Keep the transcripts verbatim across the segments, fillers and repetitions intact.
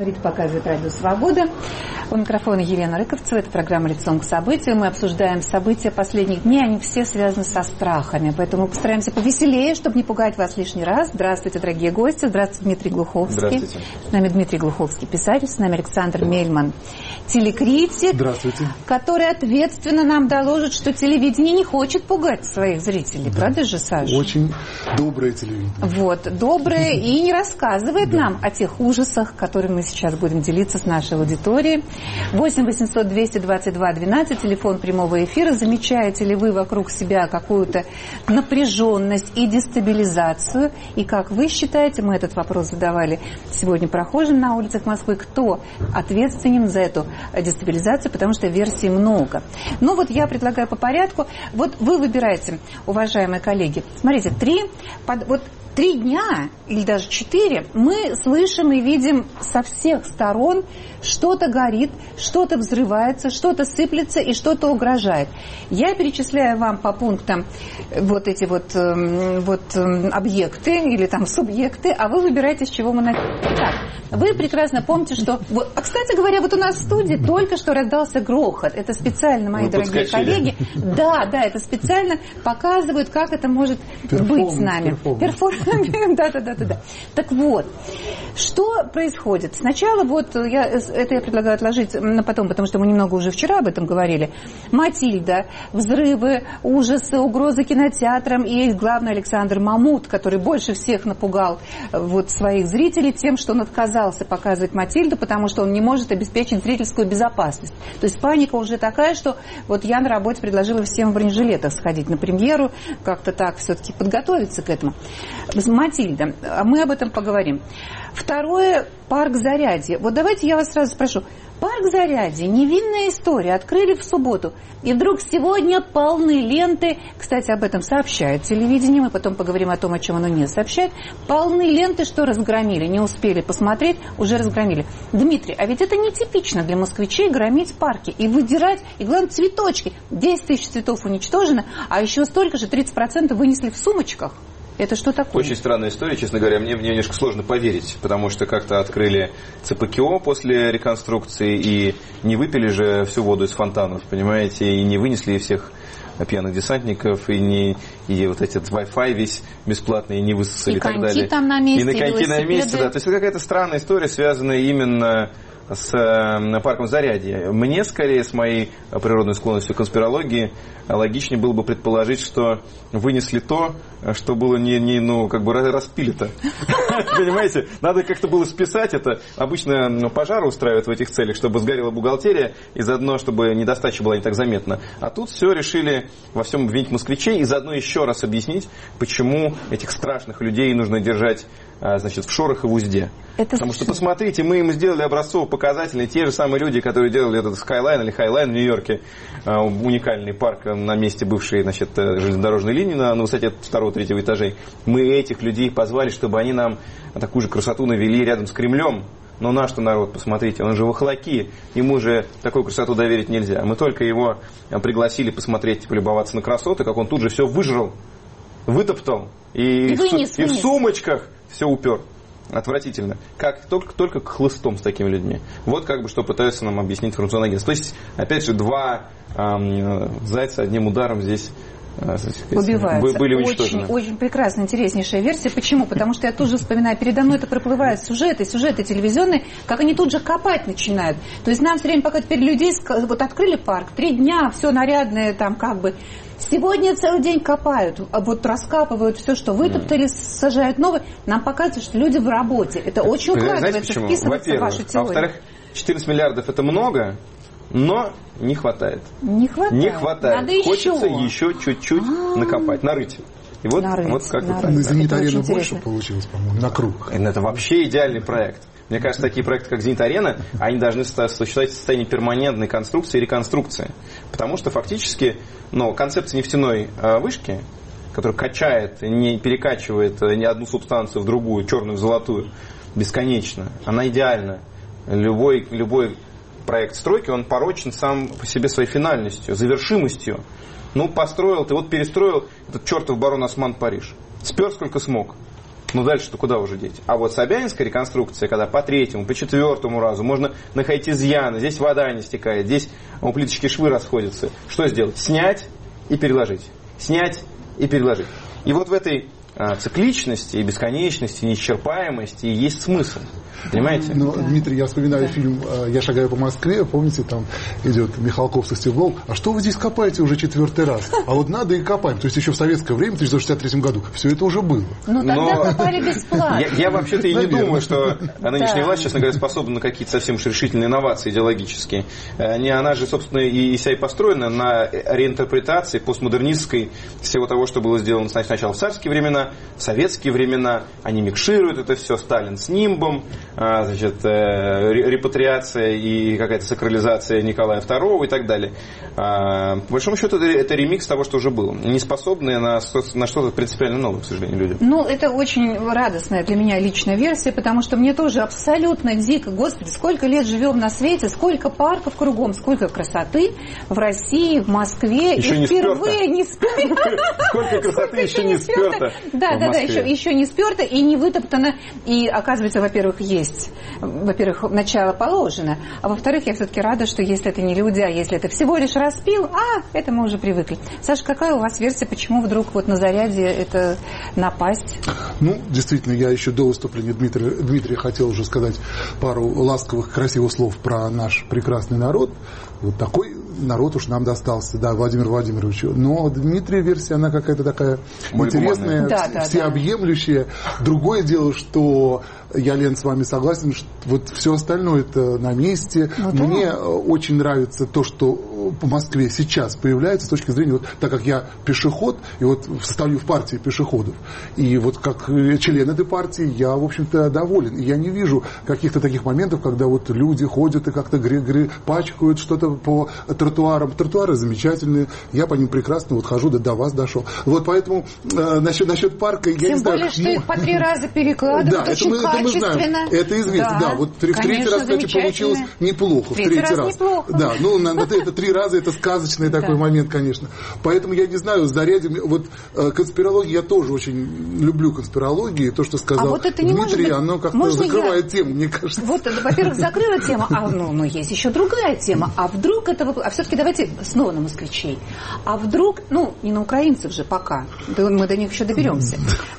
говорит, показывает Радио Свобода. У микрофона Елена Рыковцева. Это программа «Лицом к событию». Мы обсуждаем события последних дней. Они все связаны со страхами. Поэтому постараемся повеселее, чтобы не пугать вас лишний раз. Здравствуйте, дорогие гости. Здравствуйте, Дмитрий Глуховский. Здравствуйте. С нами Дмитрий Глуховский, писатель. С нами Александр Мельман, телекритик. Здравствуйте. Который ответственно нам доложит, что телевидение не хочет пугать своих зрителей. Да. Правда же, Саша? Очень доброе телевидение. Вот, доброе и не рассказывает да. нам о тех ужасах, которыми мы сейчас будем делиться с нашей аудиторией. восемь восемьсот двести двадцать два двенадцать, телефон прямого эфира. Замечаете ли вы вокруг себя какую-то напряженность и дестабилизацию? И как вы считаете, мы этот вопрос задавали сегодня прохожим на улицах Москвы, кто ответственен за эту дестабилизацию, потому что версий много. Ну вот я предлагаю по порядку. Вот вы выбираете, уважаемые коллеги. Смотрите, три, под, вот три дня или даже четыре мы слышим и видим со всех сторон, что-то горит, что-то взрывается, что-то сыплется и что-то угрожает. Я перечисляю вам по пунктам вот эти вот, вот объекты или там субъекты, а вы выбираете, с чего мы начнем. Итак, вы прекрасно помните, что... Вот, а, кстати говоря, вот у нас в студии только что раздался грохот. Это специально, мои вы дорогие подскочили. коллеги. Да, да, это специально показывают, как это может быть с нами. Перформанс. Да, да, да, да, да. Так вот, что происходит? Сначала вот, я, это я предлагаю отложить на потом, потому что мы немного уже вчера об этом говорили. Матильда, взрывы, ужасы, угрозы кинотеатрам и, главное, Александр Мамут, который больше всех напугал вот своих зрителей тем, что он отказался показывать Матильду, потому что он не может обеспечить зрительскую безопасность. То есть паника уже такая, что вот я на работе предложила всем в бронежилетах сходить на премьеру, как-то так все-таки подготовиться к этому. Матильда, мы об этом поговорим. Второе, парк Зарядье. Вот давайте я вас сразу спрошу. Парк Зарядье, невинная история, открыли в субботу. И вдруг сегодня полны ленты, кстати, об этом сообщает телевидение, мы потом поговорим о том, о чем оно не сообщает. Полны ленты, что разгромили, не успели посмотреть, уже разгромили. Дмитрий, а ведь это нетипично для москвичей громить парки и выдирать, и главное, цветочки. десять тысяч цветов уничтожено, а еще столько же, тридцать процентов вынесли в сумочках. Это что такое? Очень странная история, честно говоря. Мне, мне немножко сложно поверить, потому что как-то открыли ЦПКО после реконструкции и не выпили же всю воду из фонтанов, понимаете, и не вынесли всех пьяных десантников, и не и вот этот Wi-Fi весь бесплатный, и не высосали и, и так далее. Там на месте, и на коньки на месте, да. То есть это какая-то странная история, связанная именно с э, парком Зарядье. Мне, скорее, с моей природной склонностью к конспирологии, логичнее было бы предположить, что вынесли то, что было не, не ну, как бы распили-то. Понимаете? Надо как-то было списать это. Обычно пожары устраивают в этих целях, чтобы сгорела бухгалтерия, и заодно, чтобы недостача была не так заметна. А тут все решили во всем обвинить москвичей, и заодно еще раз объяснить, почему этих страшных людей нужно держать, значит, в шорах и в узде. Это Потому что, посмотрите, мы им сделали образцово-показательные, те же самые люди, которые делали этот Skyline или Highline в Нью-Йорке, уникальный парк на месте бывшей, значит, железнодорожной линии на, на высоте второго-третьего этажей. Мы этих людей позвали, чтобы они нам такую же красоту навели рядом с Кремлем. Но наш-то народ, посмотрите, он же в Охлаки, ему же такую красоту доверить нельзя. Мы только его пригласили посмотреть, полюбоваться на красоты, как он тут же все выжрал, вытоптал и, вынес, и, в, и вынес. в сумочках все упер. Отвратительно. Как только, только хлыстом с такими людьми. Вот как бы что пытаются нам объяснить информационное агентство. То есть, опять же, два эм, зайца одним ударом здесь э, убиваются. Были уничтожены. Очень, очень прекрасная, интереснейшая версия. Почему? Потому что я тут же вспоминаю, передо мной это проплывают сюжеты, сюжеты телевизионные, как они тут же копать начинают. То есть нам все время пока теперь людей, вот открыли парк, три дня, все нарядное там как бы. Сегодня целый день копают, вот раскапывают все, что вытоптали, сажают новое. Нам показывают, что люди в работе. Это очень укладывается, вписывается в вашу теорию. А во-вторых, четырнадцать миллиардов это много, но не хватает. Не хватает. Не хватает. Надо Хочется еще, еще чуть-чуть А-а-а. накопать, нарыть. И вот, нарыть, вот как нарыть. вот На «Зенит-арену» больше получилось, по-моему, на круг. Это вообще идеальный проект. Мне кажется, такие проекты, как «Зенит-арена», они должны существовать в состоянии перманентной конструкции и реконструкции. Потому что фактически ну, концепция нефтяной э, вышки, которая качает, не перекачивает ни одну субстанцию в другую, черную в золотую, бесконечно, она идеальна. Любой, любой проект стройки, он порочен сам по себе своей финальностью, завершимостью. Ну, построил ты, вот перестроил этот чертов барон Осман Париж. Спер сколько смог. Ну, дальше-то куда уже деть? А вот собянинская реконструкция, когда по третьему, по четвертому разу можно находить изъяны, здесь вода не стекает, здесь у плиточки швы расходятся. Что сделать? Снять и переложить. Снять и переложить. И вот в этой а, цикличности и бесконечности, неисчерпаемости есть смысл. Понимаете? Но, Дмитрий, я вспоминаю да. фильм «Я шагаю по Москве», помните, там идет Михалков со Стеглов. А что вы здесь копаете уже четвертый раз? А вот надо и копаем. То есть еще в советское время, в тысяча девятьсот шестьдесят третьем году, все это уже было. Ну тогда Но... копали бесплатно. Я, я вообще-то и не думаю, что нынешняя власть, честно говоря, способна на какие-то совсем уж решительные инновации идеологические. Не она же, собственно, и вся и построена на реинтерпретации постмодернистской всего того, что было сделано сначала в царские времена, в советские времена. Они микшируют это все, Сталин с нимбом, значит, репатриация и какая-то сакрализация Николая второго и так далее. По большому счету, это ремикс того, что уже было. Не способные на, на что-то принципиально новое, к сожалению, люди. Ну, это очень радостная для меня личная версия, потому что мне тоже абсолютно дико, господи, сколько лет живем на свете, сколько парков кругом, сколько красоты в России, в Москве. Еще и не впервые не сперто. Сколько красоты еще не сперто. Да, да, да, еще не сперто и не вытоптано. И, оказывается, во-первых, есть. Во-первых, начало положено. А во-вторых, я все-таки рада, что если это не люди, а если это всего лишь распил, а, это мы уже привыкли. Саша, какая у вас версия, почему вдруг вот на заряде это напасть? Ну, действительно, я еще до выступления Дмитрия, Дмитрия хотел уже сказать пару ласковых, красивых слов про наш прекрасный народ. Вот такой народ уж нам достался, да, Владимиру Владимировичу. Но Дмитрия версия, она какая-то такая Мой интересная, да, да, всеобъемлющая. Да. Другое дело, что я, Лен, с вами согласен, что вот все остальное это на месте. Ну, Мне да. очень нравится то, что по Москве сейчас появляется с точки зрения, вот, так как я пешеход, и вот стою в партии пешеходов, и вот как член этой партии я, в общем-то, доволен. И я не вижу каких-то таких моментов, когда вот люди ходят и как-то гре- гре- пачкают что-то по тротуарам. Тротуары замечательные, я по ним прекрасно вот хожу, да до вас дошел. Вот поэтому э, насчет, насчет парка, я Тем не более, знаю... что их по три раза перекладывают, да, очень это мы, это мы знаем. Это известно, да. да. Вот в третий раз, кстати, получилось неплохо. В третий раз. раз. Неплохо. Да, ну, на, на, это три раза, это сказочный такой да. момент, конечно. Поэтому я не знаю, с зарядом... Вот э, конспирология, я тоже очень люблю конспирологию. То, что сказал а вот это не Дмитрий, быть... оно как-то Можно закрывает я... тему, мне кажется. Вот, во-первых, закрыла тему, а ну, ну, есть еще другая тема. А вдруг это... А все-таки давайте снова на москвичей. А вдруг... Ну, не на украинцев же пока. Да, мы до них еще доберемся.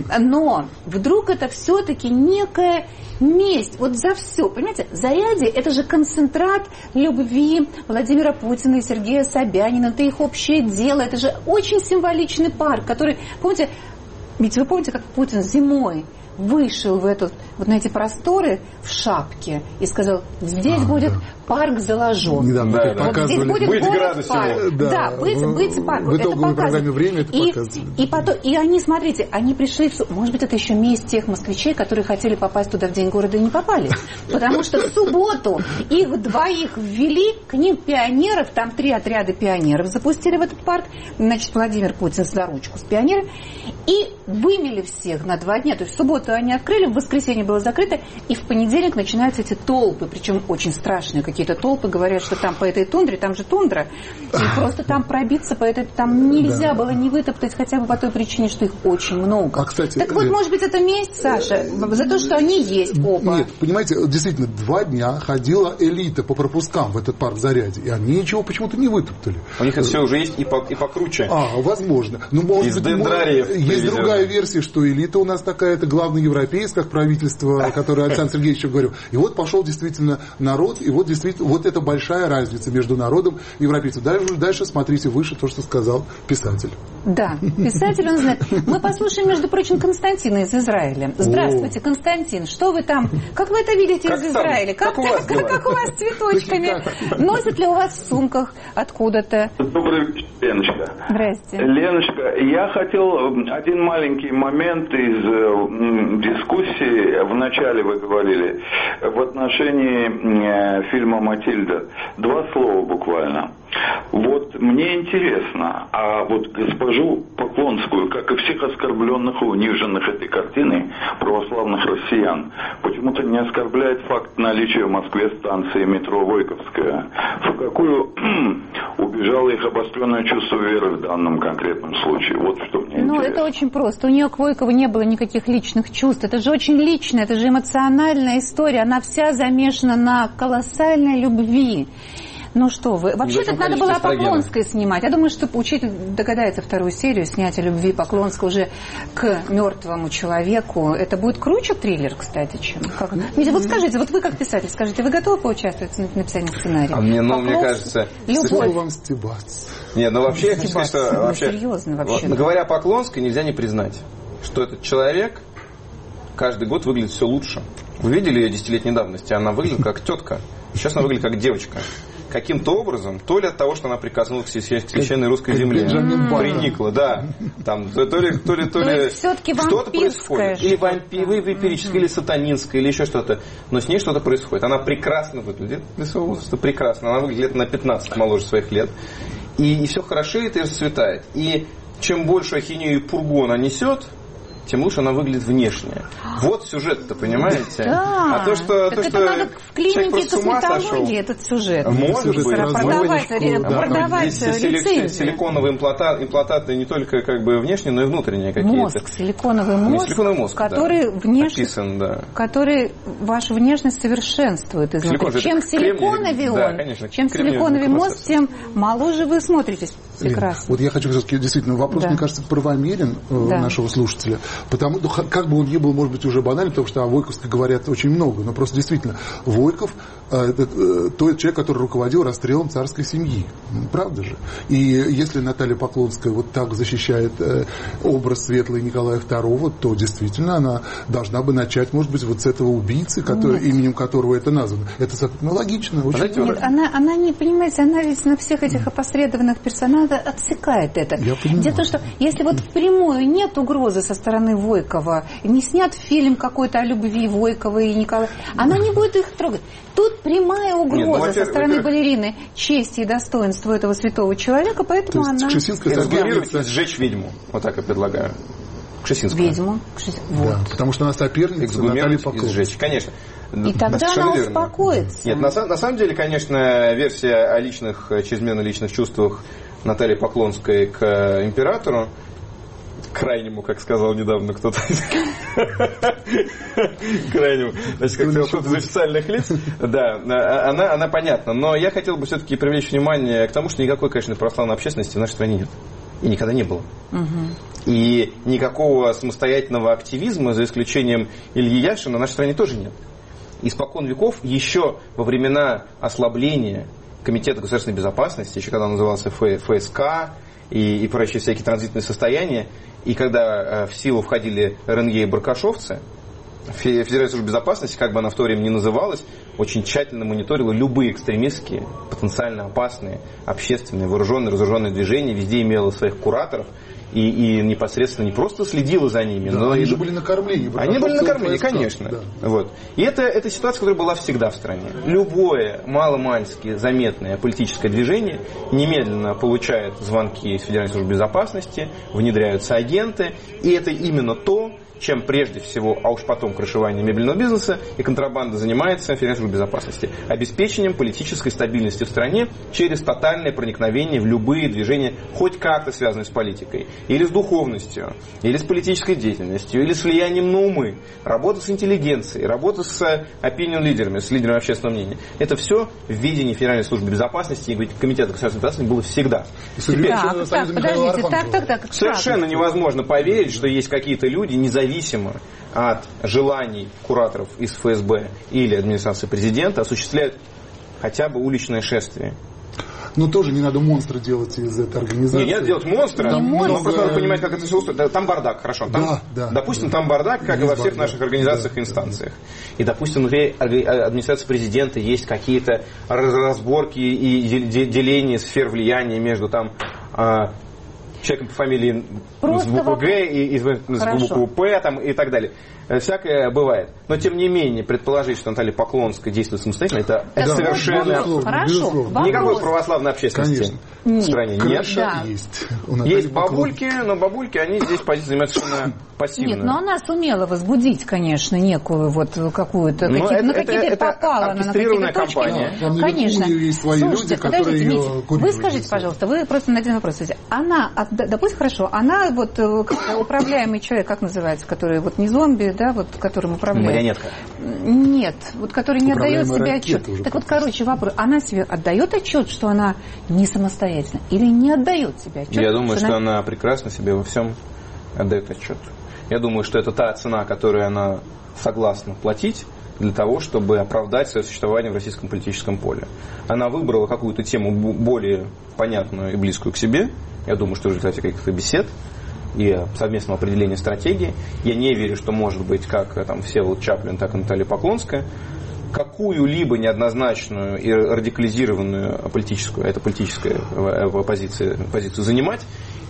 Но вдруг это все-таки некая месть. Вот за все. Понимаете, Зарядье – это же концентрат любви Владимира Путина и Сергея Собянина. Это их общее дело. Это же очень символичный парк, который... Помните, ведь вы помните, как Путин зимой вышел в этот, вот на эти просторы в шапке и сказал, здесь а, будет да. парк заложен. Недавно да, да. Вот здесь будет быть парк. Да, да, быть, быть парк. В итоговой программе «Время» это и, показывает. И, потом, и они, смотрите, они пришли, в, может быть, это еще месть тех москвичей, которые хотели попасть туда в день города и не попали. Потому что в субботу их двоих ввели, к ним пионеров, там три отряда пионеров запустили в этот парк, значит, Владимир Путин за ручку с пионером, и вымели всех на два дня. То есть в субботу они открыли, в воскресенье было закрыто, и в понедельник начинаются эти толпы, причем очень страшные какие-то толпы, говорят, что там по этой тундре, там же тундра, и просто там пробиться, по этой, там нельзя да. было не вытоптать, хотя бы по той причине, что их очень много. А, кстати, так вот, может быть, это месть, Саша, за то, что они есть оба. Нет, понимаете, действительно, два дня ходила элита по пропускам в этот парк Зарядье, и они ничего почему-то не вытоптали. У них это все уже есть и, по, и покруче. А, возможно. Ну, может Из быть, дендрариев может, есть другая версия, что элита у нас такая, это главный европеец, как правительство, которое Александр Сергеевич говорил. И вот пошел действительно народ, и вот действительно, вот это большая разница между народом и европейцем. Дальше, дальше смотрите выше то, что сказал писатель. Да, писатель, он знает. Мы послушаем, между прочим, Константина из Израиля. Здравствуйте, Константин. Что вы там? Как вы это видите как из Израиля? Как, как, у вас как, как у вас с цветочками? Носят ли у вас в сумках откуда-то? Добрый вечер, Леночка. Здрасте. Леночка, я хотел один маленький момент из дискуссии. Вначале вы говорили, в отношении э, фильма «Матильда». Два слова буквально. Вот мне интересно, а вот госпожу Поклонскую, как и всех оскорбленных и униженных этой картиной православных россиян, почему-то не оскорбляет факт наличия в Москве станции метро Войковская, в какую убежало их обостренное чувство веры в данном конкретном случае. Вот что мне Ну, интересно. это очень просто. У нее к Войкову не было никаких личных чувств. Это же очень личное, это же эмоциональная история. Она вся замешана на колоссальной любви. Ну что вы, вообще-то надо было о Поклонской снимать. Я думаю, что учитель догадается вторую серию снять о любви Поклонской уже к мертвому человеку. Это будет круче триллер, кстати, чем... Как... Митя, вот скажите, вот вы как писатель, скажите, вы готовы поучаствовать в написании сценария? А мне, ну, мне кажется... Любовь вам стебаться. Нет, ну вообще, я хочу сказать, что... Ну, вообще, серьезно вообще. Вот, говоря о Поклонской, нельзя не признать, что этот человек каждый год выглядит все лучше. Вы видели ее десятилетней давности? Она выглядит как тетка. Сейчас она выглядит как девочка. Каким-то образом, то ли от того, что она прикоснулась к священной русской земле, приникла, да, там, то ли, то ли, то ли что-то происходит, или вампирическое, или сатанинское, или еще что-то, но с ней что-то происходит. Она прекрасно выглядит для своего возраста, прекрасно, она выглядит лет на пятнадцать моложе своих лет, и, и все хорошеет и расцветает. И чем больше ахинею и пургу она несет, тем лучше она выглядит внешне. Вот сюжет-то, понимаете? Да. А то, что, так то, это что надо в клинике косметологии этот сюжет. Может быть. Продавать, да. продавать Здесь лицензию. силиконовые имплантаты, имплантаты не только как бы внешние, но и внутренние какие-то. Мозг, силиконовый мозг, силиконовый мозг который, да. внешне, Описан, да. который вашу внешность совершенствует изнутри. Силикон, чем силиконовый он, да, конечно, чем силиконовый мозг, тем моложе вы смотритесь. Прекрасно. Вот я хочу все-таки, действительно, вопрос, да. мне кажется, правомерен да. нашего слушателя. Потому, как бы он ни был, может быть, уже банальным, потому что о Войковской говорят очень много, но просто действительно, Войков это тот человек, который руководил расстрелом царской семьи. Правда же? И если Наталья Поклонская вот так защищает образ светлый Николая второго, то действительно она должна бы начать, может быть, вот с этого убийцы, который, именем которого это названо. Это ну, логично. Очень Нет, нет она, она не, понимаете, она ведь на всех этих опосредованных персонажей отсекает это. Я понимаю. Дело в том, что если вот впрямую нет угрозы со стороны Войкова, не снят фильм какой-то о любви Войкова и Николая, она не будет их трогать. Тут прямая угроза Нет, ну, со стороны балерины чести и достоинства этого святого человека, поэтому она... Эксгумировать и сжечь ведьму. Вот так я предлагаю. Кшесинскую. Ведьму. Кшес... Вот. Да, потому что она соперница Натальи Поклонской. И сжечь, конечно. И тогда она верно. успокоится. Нет, на, на самом деле, конечно, версия о личных, чрезмерно личных чувствах Натальи Поклонской к императору, крайнему, как сказал недавно кто-то, крайнему, значит, как сказал кто-то из официальных лиц, да, она, она понятна. Но я хотел бы все-таки привлечь внимание к тому, что никакой, конечно, православной общественности в нашей стране нет. И никогда не было. Угу. И никакого самостоятельного активизма, за исключением Ильи Яшина, в нашей стране тоже нет. Испокон веков, еще во времена ослабления Комитета государственной безопасности, еще когда он назывался ФСК и, и прочие всякие транзитные состояния, и когда э, в силу входили РНЕ и баркашовцы, Федеральная служба безопасности, как бы она в то время ни называлась, очень тщательно мониторила любые экстремистские, потенциально опасные, общественные, вооруженные, разоруженные движения, везде имела своих кураторов. И, и непосредственно не просто следила за ними, да, но они и... же были накормлены. Они были накормлены, конечно. Да. Вот. И это, это ситуация, которая была всегда в стране. Любое маломальски заметное политическое движение немедленно получает звонки из Федеральной службы безопасности, внедряются агенты, и это именно то, чем прежде всего, а уж потом крышевание мебельного бизнеса и контрабанда занимается Федеральная служба безопасности. Обеспечением политической стабильности в стране через тотальное проникновение в любые движения, хоть как-то связанные с политикой, или с духовностью, или с политической деятельностью, или с влиянием на умы. Работа с интеллигенцией, работа с opinion-лидерами, с лидерами общественного мнения. Это все в видении Федеральной службы безопасности и Комитета государственной безопасности было всегда. Теперь, так, так, подождите, так, так, так. Совершенно невозможно поверить, что есть какие-то люди, независимые Независимо от желаний кураторов из ФСБ или администрации президента, осуществляют хотя бы уличное шествие. Но тоже не надо монстра делать из этой организации. Не, не делать монстра, но много... просто надо понимать, как это все устроено. Там бардак, хорошо. Там, да, да, допустим, да. там бардак, как есть и во всех бардак. Наших организациях да, и инстанциях. Да. И, допустим, внутри администрации президента есть какие-то разборки и деления сфер влияния между там... человеком по фамилии Просто с буквой Г и, и с буквой П там, и так далее. всякое бывает. Но, тем не менее, предположить, что Наталья Поклонская действует самостоятельно, это, это совершенно... Безусловно, Хорошо. безусловно. Никакой православной общественности Конечно. в стране нет. Крыша Да. есть. Есть бабульки, но бабульки, они здесь позиции занимают совершенно пассивно. Нет, но она сумела возбудить, конечно, некую вот какую-то... Но Какие, это, на какие-то это, попала это она на какие-то точки. кампания. Там на Конечно. Верховье есть свои Слушайте, люди, которые подождите, ее Митя, курируют. вы скажите, пожалуйста, вы просто на один вопрос ответите. Она, допустим, хорошо, она вот как управляемый человек, как называется, который вот не зомби, да, вот которым управляет. Марионетка. Нет, вот который не отдает себе отчет. Уже так вот, короче, вопрос. Она себе отдает отчет, что она не самостоятельна, или не отдает себе отчет? Я думаю, что она... она прекрасно себе во всем отдает отчет. Я думаю, что это та цена, которую она согласна платить для того, чтобы оправдать свое существование в российском политическом поле. Она выбрала какую-то тему более понятную и близкую к себе. Я думаю, что в результате каких-то бесед и совместного определения стратегии. Я не верю, что может быть как там Всеволод Чаплин, так и Наталья Поклонская, какую-либо неоднозначную и радикализированную политическую, это политическая позиция, позицию занимать,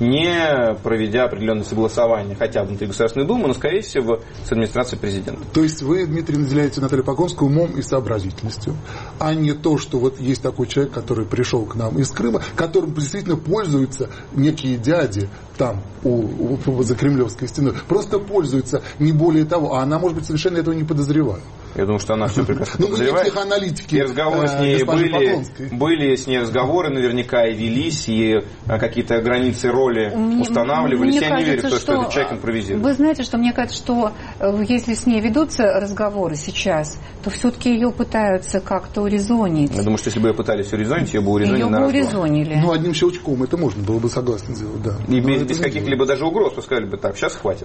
не проведя определенное согласование хотя бы внутри Государственной Думы, но, скорее всего, с администрацией президента. То есть вы, Дмитрий, наделяете Наталью Поклонскую умом и сообразительностью, а не то, что вот есть такой человек, который пришел к нам из Крыма, которым действительно пользуются некие дяди там, у, у, за Кремлевской стеной. Просто пользуются, не более того. А она, может быть, совершенно этого не подозревает. Я думаю, что она все прекрасно ну, подозревает. Ну, психоаналитики. И разговоры с ней были, были с ней разговоры наверняка и велись, и какие-то границы роли мне, устанавливались. Мне Я кажется, не верю в то, что, что этот человек импровизирует. Вы знаете, что мне кажется, что если с ней ведутся разговоры сейчас, то все-таки ее пытаются как-то урезонить. Я думаю, что если бы ее пытались урезонить, ее бы урезонили. Ее бы урезонили. Ну, одним щелчком это можно было бы согласно сделать, да. И без, без каких-либо даже угроз, то сказали бы так, сейчас хватит.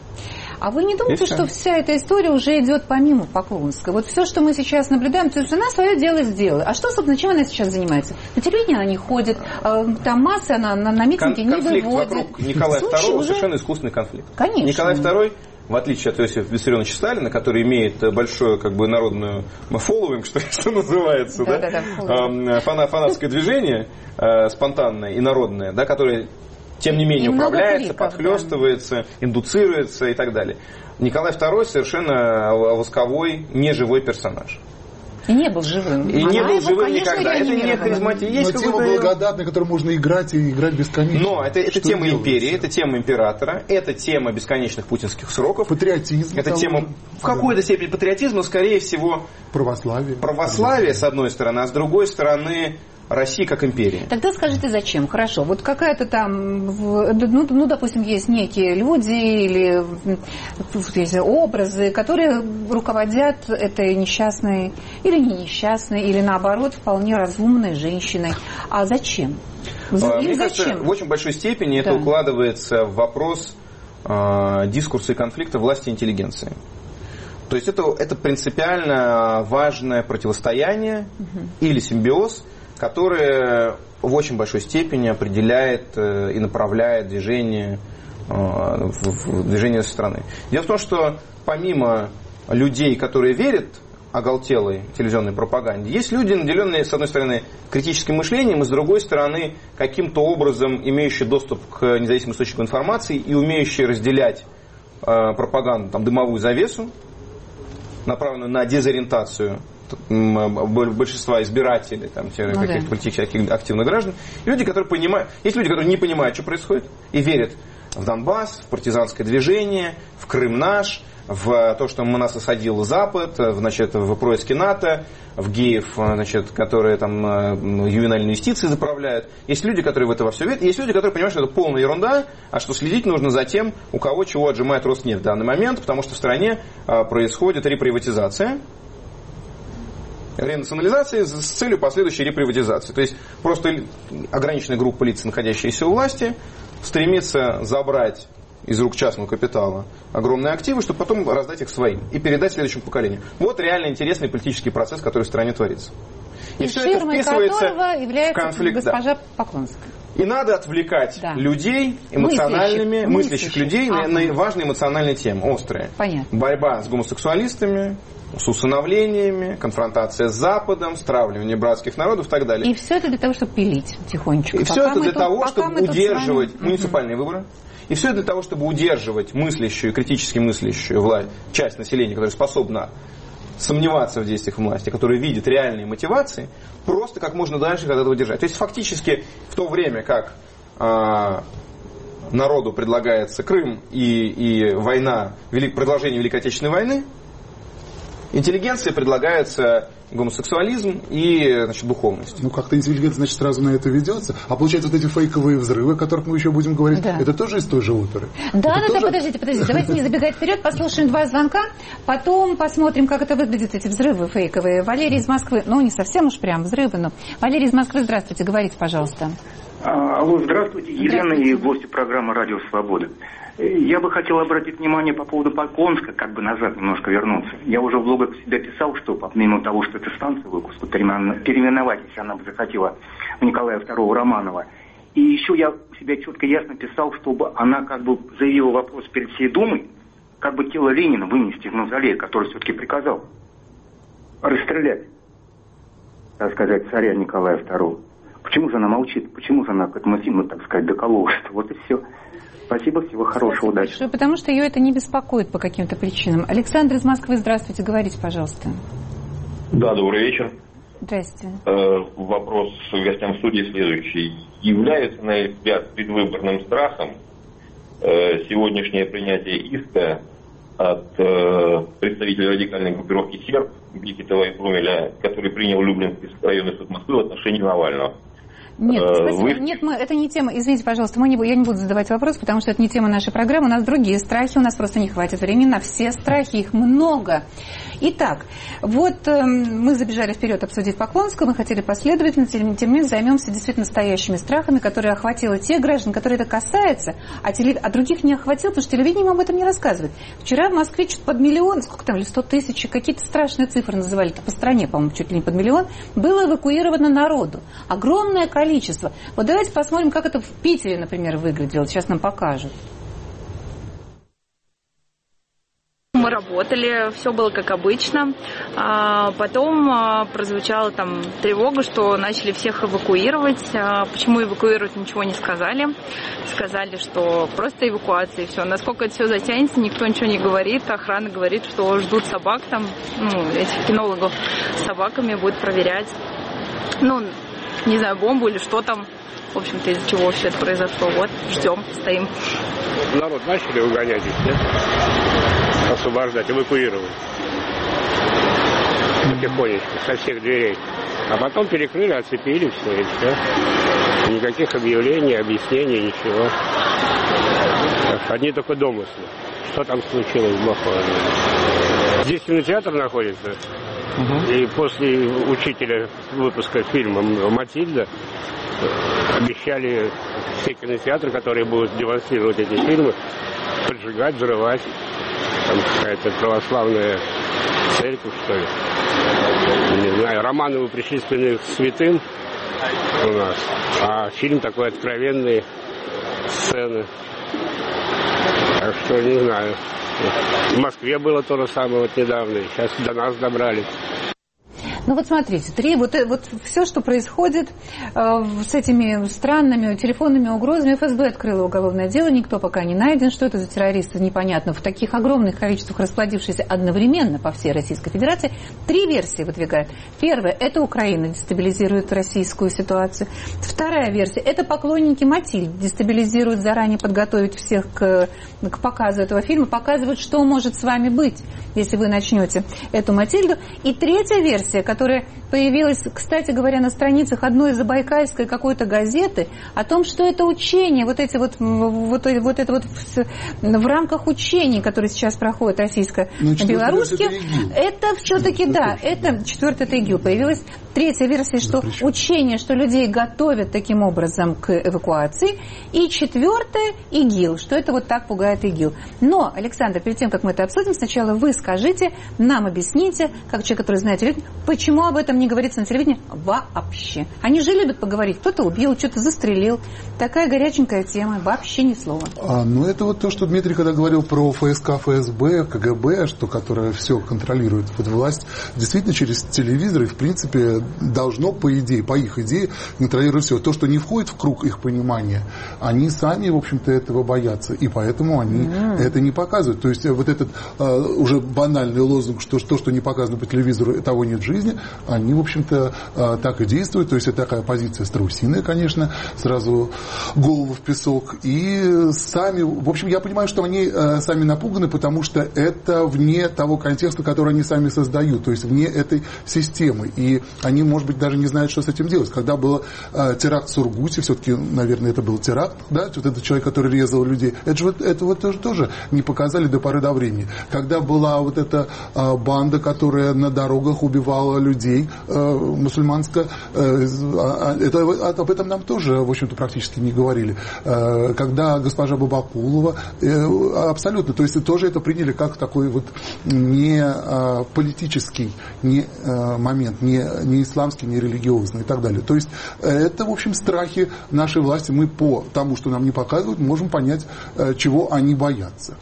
А вы не думаете, что вся эта история уже идет помимо Поклонской? Вот все, что мы сейчас наблюдаем, то есть она свое дело сделала. А что, собственно, чем она сейчас занимается? На телевидении она не ходит, там массы она на, на митинге Кон- не выводит. Конфликт вокруг Николая Второго уже... совершенно искусственный конфликт. Конечно. Николай Второй, в отличие от Иосифа Виссарионовича Сталина, который имеет большое как бы народную фолловинг, что, что называется, да, да? Да, фана, фанатское движение э, спонтанное и народное, да, которое тем не менее и управляется, кликов, подхлестывается, да. индуцируется и так далее. Николай Второй совершенно восковой, неживой персонаж. И не был живым. И Она не был его, живым конечно, никогда. Это не харизматично. Но тема благодатная, которую можно играть и играть бесконечно. Но это, это тема делается? империи, это тема императора, это тема бесконечных путинских сроков. Патриотизм. Это тема же. В какой-то да. степени патриотизма, скорее всего... Православие. Православие, с одной стороны, а с другой стороны... России как империи. Тогда скажите, зачем? Хорошо, вот какая-то там, ну, ну допустим, есть некие люди или есть образы, которые руководят этой несчастной, или не несчастной, или наоборот, вполне разумной женщиной. А зачем? Им Мне зачем? кажется, в очень большой степени да. это укладывается в вопрос э, дискурса и конфликта власти и интеллигенции. То есть это, это принципиально важное противостояние угу. или симбиоз, которое в очень большой степени определяет и направляет движение, движение страны. Дело в том, что помимо людей, которые верят оголтелой телевизионной пропаганде, есть люди, наделенные, с одной стороны, критическим мышлением, и с другой стороны, каким-то образом имеющие доступ к независимым источникам информации и умеющие разделять пропаганду, там, дымовую завесу, направленную на дезориентацию большинства избирателей, там, ну, каких-то да. политически активных граждан. Люди, которые понимают, есть люди, которые не понимают, что происходит, и верят в Донбасс, в партизанское движение, в Крым наш, в то, что нас осадил Запад, значит, в происки НАТО, в геев, значит, которые там ювенальные юстиции заправляют. Есть люди, которые в это во все верят, есть люди, которые понимают, что это полная ерунда, а что следить нужно за тем, у кого чего отжимает Роснефть в данный момент, потому что в стране происходит реприватизация, ренационализации с целью последующей реприватизации. То есть просто ограниченная группа лиц, находящаяся у власти, стремится забрать из рук частного капитала огромные активы, чтобы потом раздать их своим и передать следующему поколению. Вот реально интересный политический процесс, который в стране творится. И, и все это вписывается в конфликт. Госпожа да. Поклонская. И надо отвлекать да. людей, эмоциональными, мыслящих, мыслящих людей ага. на, на важные эмоциональные темы, острые. Понятно. Борьба с гомосексуалистами, с усыновлениями, конфронтация с Западом, стравливание братских народов и так далее. И все это для того, чтобы пилить тихонечко. И все это для тут, того, чтобы удерживать вами... муниципальные выборы. И все для того, чтобы удерживать мыслящую, критически мыслящую власть, часть населения, которая способна сомневаться в действиях власти, которая видит реальные мотивации, просто как можно дальше от этого держать. То есть фактически в то время, как э, народу предлагается Крым и, и война, продолжение Великой Отечественной войны, интеллигенции предлагается гомосексуализм и, значит, духовность. Ну, как-то интеллигенция, значит, сразу на это ведется. А получается, вот эти фейковые взрывы, о которых мы еще будем говорить, да. это тоже из той же оперы? Да, это да, тоже... да, подождите, подождите. Давайте не забегать вперед, послушаем два звонка, потом посмотрим, как это выглядит, эти взрывы фейковые. Валерий из Москвы, ну, не совсем уж прям взрывы, но... Валерий из Москвы, здравствуйте, говорите, пожалуйста. Алло, здравствуйте, Елена и гости программы «Радио Свобода». Я бы хотел обратить внимание по поводу Поклонска, как бы назад немножко вернуться. Я уже в блогах у себя писал, что помимо того, что это станция выпуска, переименовать, если она бы захотела, в Николая второго Романова. И еще я у себя четко ясно писал, чтобы она как бы заявила вопрос перед всей Думой, как бы тело Ленина вынести в мавзолей, который все-таки приказал расстрелять, так сказать, царя Николая второго. Почему же она молчит? Почему же она к этому фильму, так сказать, докололась? Вот и все. Спасибо, всего хорошего, удачи. Потому что ее это не беспокоит по каким-то причинам. Александр из Москвы, здравствуйте, говорите, пожалуйста. Да, добрый вечер. Здравствуйте. Э, вопрос гостям студии следующий. Является, на их взгляд, предвыборным страхом э, сегодняшнее принятие иска от э, представителя радикальной группировки «Серб» Бекетова и Брумеля, который принял Люблинский районный суд Москвы в отношении Навального? Нет, спасибо. Вы... Нет, мы, это не тема. Извините, пожалуйста, мы не, я не буду задавать вопрос, потому что это не тема нашей программы. У нас другие страхи, у нас просто не хватит времени на все страхи, их много. Итак, вот э, мы забежали вперед обсудить Поклонского, мы хотели последовательно, тем, тем не менее займемся действительно настоящими страхами, которые охватило те граждан, которые это касается, а, телев... а других не охватило, потому что телевидение об этом не рассказывает. Вчера в Москве чуть под миллион, сколько там, или сто тысяч, какие-то страшные цифры называли, по стране, по-моему, чуть ли не под миллион, было эвакуировано народу. Огромное количество. Вот давайте посмотрим, как это в Питере, например, выглядело. Сейчас нам покажут. Мы работали, все было как обычно. А потом а, прозвучала там тревога, что начали всех эвакуировать. А почему эвакуировать, ничего не сказали. Сказали, что просто эвакуация и все. Насколько это все затянется, никто ничего не говорит. Охрана говорит, что ждут собак там, ну, этих кинологов с собаками будут проверять. Ну, не знаю, бомбу или что там. В общем-то, из-за чего все это произошло. Вот, ждем, стоим. Народ начали угонять их, нет? Освобождать, эвакуировать. Потихонечку, со всех дверей. А потом перекрыли, оцепили все, и все. Никаких объявлений, объяснений, ничего. Одни только домыслы. Что там случилось в Бахмуте? Здесь кинотеатр находится. Угу. И после учителя выпуска фильма «Матильда» обещали все кинотеатры, которые будут демонстрировать эти фильмы, поджигать, взрывать. Там какая-то православная церковь, что ли. Не знаю, Романовы причислены к святым у нас, а фильм такой откровенный, сцены. Так что не знаю. В Москве было то же самое вот недавно, сейчас до нас добрались. Ну вот смотрите, три, вот, вот все, что происходит э, с этими странными телефонными угрозами, эф эс бэ открыло уголовное дело, никто пока не найден, что это за террористы, непонятно, в таких огромных количествах расплодившиеся одновременно по всей Российской Федерации. Три версии выдвигают. Первая – это Украина дестабилизирует российскую ситуацию. Вторая версия – это поклонники Матильды дестабилизируют, заранее подготовить всех к, к показу этого фильма, показывают, что может с вами быть, если вы начнете эту Матильду. И третья версия, которая появилась, кстати говоря, на страницах одной забайкальской какой-то газеты, о том, что это учение, вот эти вот, вот, вот это вот в, в рамках учений, которые сейчас проходят российско-белорусские, это все-таки, да, это четвертый это ИГИЛ. Появилась третья версия, что учение, что людей готовят таким образом к эвакуации, и четвертое ИГИЛ, что это вот так пугает ИГИЛ. Но, Александр, перед тем, как мы это обсудим, сначала вы скажите, нам объясните, как человек, который знает телевидение, почему об этом не говорится на телевидении вообще. Они же любят поговорить, кто-то убил, что-то застрелил. Такая горяченькая тема, вообще ни слова. А, ну, это вот то, что Дмитрий, когда говорил про эф эс ка, эф эс бэ, ка гэ бэ, что, которая все контролирует вот власть, действительно через телевизор, и, в принципе, должно, по идее, по их идее, контролировать все. То, что не входит в круг их понимания, они сами, в общем-то, этого боятся. И поэтому они mm. это не показывают. То есть вот этот э, уже банальный лозунг, что то, что не показано по телевизору, того нет в жизни, они, в общем-то, э, так и действуют. То есть это такая позиция страусиная, конечно, сразу голову в песок. И сами, в общем, я понимаю, что они э, сами напуганы, потому что это вне того контекста, который они сами создают. То есть вне этой системы. И они, может быть, даже не знают, что с этим делать. Когда был э, теракт в Сургуте, все-таки, наверное, это был теракт, да, вот этот человек, который резал людей, это же вот, это вот тоже, тоже не показали до поры до времени. Когда была вот эта э, банда, которая на дорогах убивала людей, э, мусульманская, э, это, об этом нам тоже, в общем-то, практически не говорили. Э, когда госпожа Бабакулова, э, абсолютно, то есть тоже это приняли как такой вот не э, политический не, э, момент, не, не исламский, не религиозный и так далее. То есть это, в общем, страхи нашей власти. Мы по тому, что нам не показывают, можем понять, чего они боятся.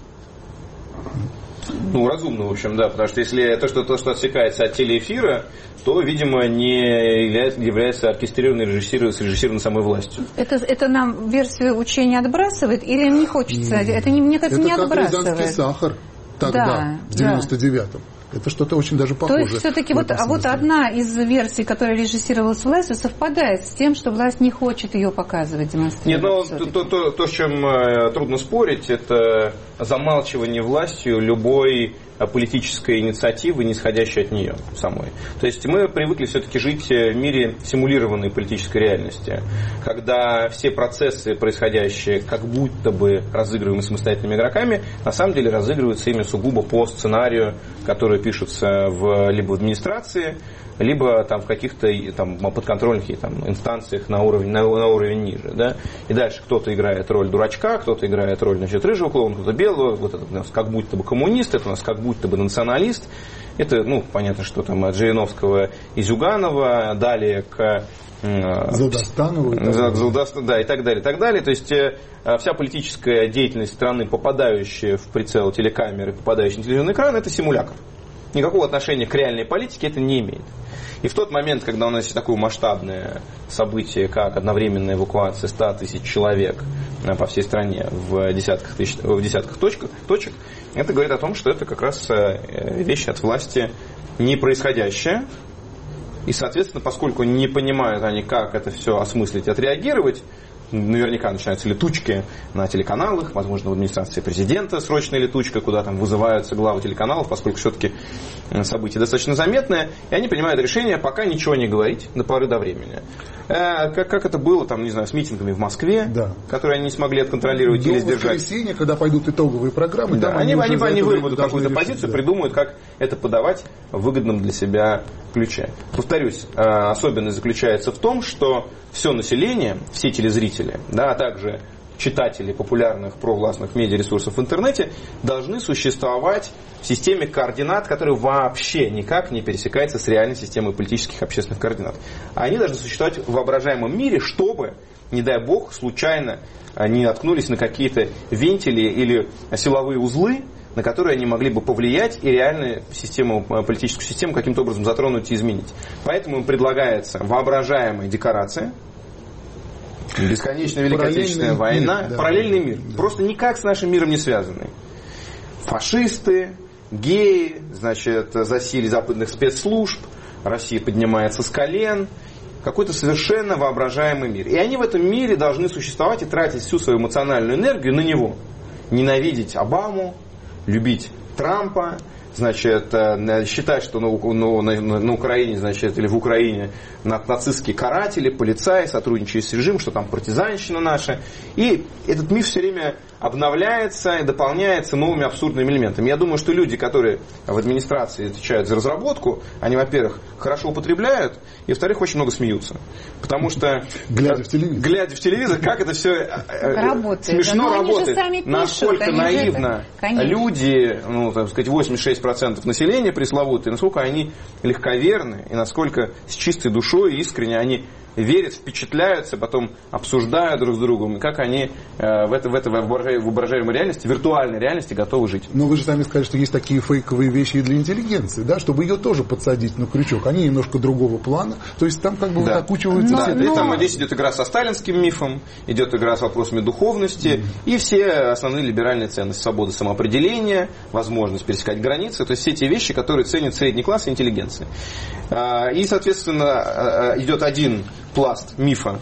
Ну, разумно, в общем, да, потому что если то, что, то, что отсекается от телеэфира, то, видимо, не является, является оркестрированной, срежиссированной самой властью. Это, это нам версию учения отбрасывает или не хочется? Mm. Это, не, мне кажется, это не отбрасывает. Это как рязанский сахар тогда, да, в девяносто девятом. Да. Это что-то очень даже похоже. То есть все-таки вот, а вот одна из версий, которая режиссировалась властью, совпадает с тем, что власть не хочет ее показывать, демонстрировать. Нет, ну то, то, то, с чем э, трудно спорить, это замалчивание властью любой политической инициативы, не исходящей от нее самой. То есть мы привыкли все-таки жить в мире симулированной политической реальности, когда все процессы, происходящие как будто бы разыгрываемые самостоятельными игроками, на самом деле разыгрываются ими сугубо по сценарию, который пишутся в, либо в администрации, либо там в каких-то там, подконтрольных там, инстанциях на уровень, на, на уровень ниже. Да? И дальше кто-то играет роль дурачка, кто-то играет роль, значит, рыжего клоуна, кто-то белого, вот это у нас как будто бы коммунист, это у нас как будто бы националист. Это, ну, понятно, что там от Жириновского и Зюганова, далее к Залдостанову, да, и так далее, и так далее. То есть вся политическая деятельность страны, попадающая в прицел телекамеры, попадающая на телевизионный экран, это симулятор. Никакого отношения к реальной политике это не имеет. И в тот момент, когда у нас есть такое масштабное событие, как одновременная эвакуация ста тысяч человек по всей стране в десятках, тысяч, в десятках точек, точек, это говорит о том, что это как раз вещь от власти не происходящая. И, соответственно, поскольку не понимают они, как это все осмыслить и отреагировать, наверняка начинаются летучки на телеканалах, возможно, в администрации президента срочная летучка, куда там вызываются главы телеканалов, поскольку все-таки событие достаточно заметное, и они принимают решение пока ничего не говорить до поры до времени. Э, как, как это было, там, не знаю, с митингами в Москве, да, которые они не смогли отконтролировать до или сдержать. До воскресенья, когда пойдут итоговые программы, да, там они, они, они, они выработают какую-то решить, позицию, да, придумают, как это подавать в выгодном для себя ключе. Повторюсь, э, особенность заключается в том, что все население, все телезрители, да, а также читатели популярных провластных медиаресурсов в интернете должны существовать в системе координат, которая вообще никак не пересекается с реальной системой политических и общественных координат. Они должны существовать в воображаемом мире, чтобы, не дай бог, случайно они наткнулись на какие-то вентили или силовые узлы, на которые они могли бы повлиять и реальную систему, политическую систему каким-то образом затронуть и изменить. Поэтому им предлагается воображаемая декорация, бесконечная Великая Отечественная война, мир, да, параллельный мир, да, просто никак с нашим миром не связанный. Фашисты, геи, значит, засилие западных спецслужб, Россия поднимается с колен, какой-то совершенно воображаемый мир. И они в этом мире должны существовать и тратить всю свою эмоциональную энергию на него. Ненавидеть Обаму, любить Трампа, значит, считать, что на, на, на Украине, значит, или в Украине нацистские каратели, полицаи, сотрудничают с режимом, что там партизанщина наша. И этот миф все время обновляется и дополняется новыми абсурдными элементами. Я думаю, что люди, которые в администрации отвечают за разработку, они, во-первых, хорошо употребляют, и, во-вторых, очень много смеются. Потому что, глядя в телевизор, глядя в телевизор как это все работает, смешно да, работает. Пишут, насколько наивно это, люди, ну, так сказать, восемьдесят шесть процентов населения пресловутые, насколько они легковерны, и насколько с чистой душой и искренне они верят, впечатляются, потом обсуждают друг с другом, как они э, в, это, в, это, в воображаемой реальности, виртуальной реальности готовы жить. Но вы же сами сказали, что есть такие фейковые вещи и для интеллигенции, да, чтобы ее тоже подсадить на крючок. Они немножко другого плана, то есть там как бы да. вот окучиваются да, все. Да, и там здесь идет игра со сталинским мифом, идет игра с вопросами духовности, mm-hmm. и все основные либеральные ценности: свобода самоопределения, возможность пересекать границы, то есть все те вещи, которые ценит средний класс и интеллигенция. И, соответственно, идет один пласт мифа,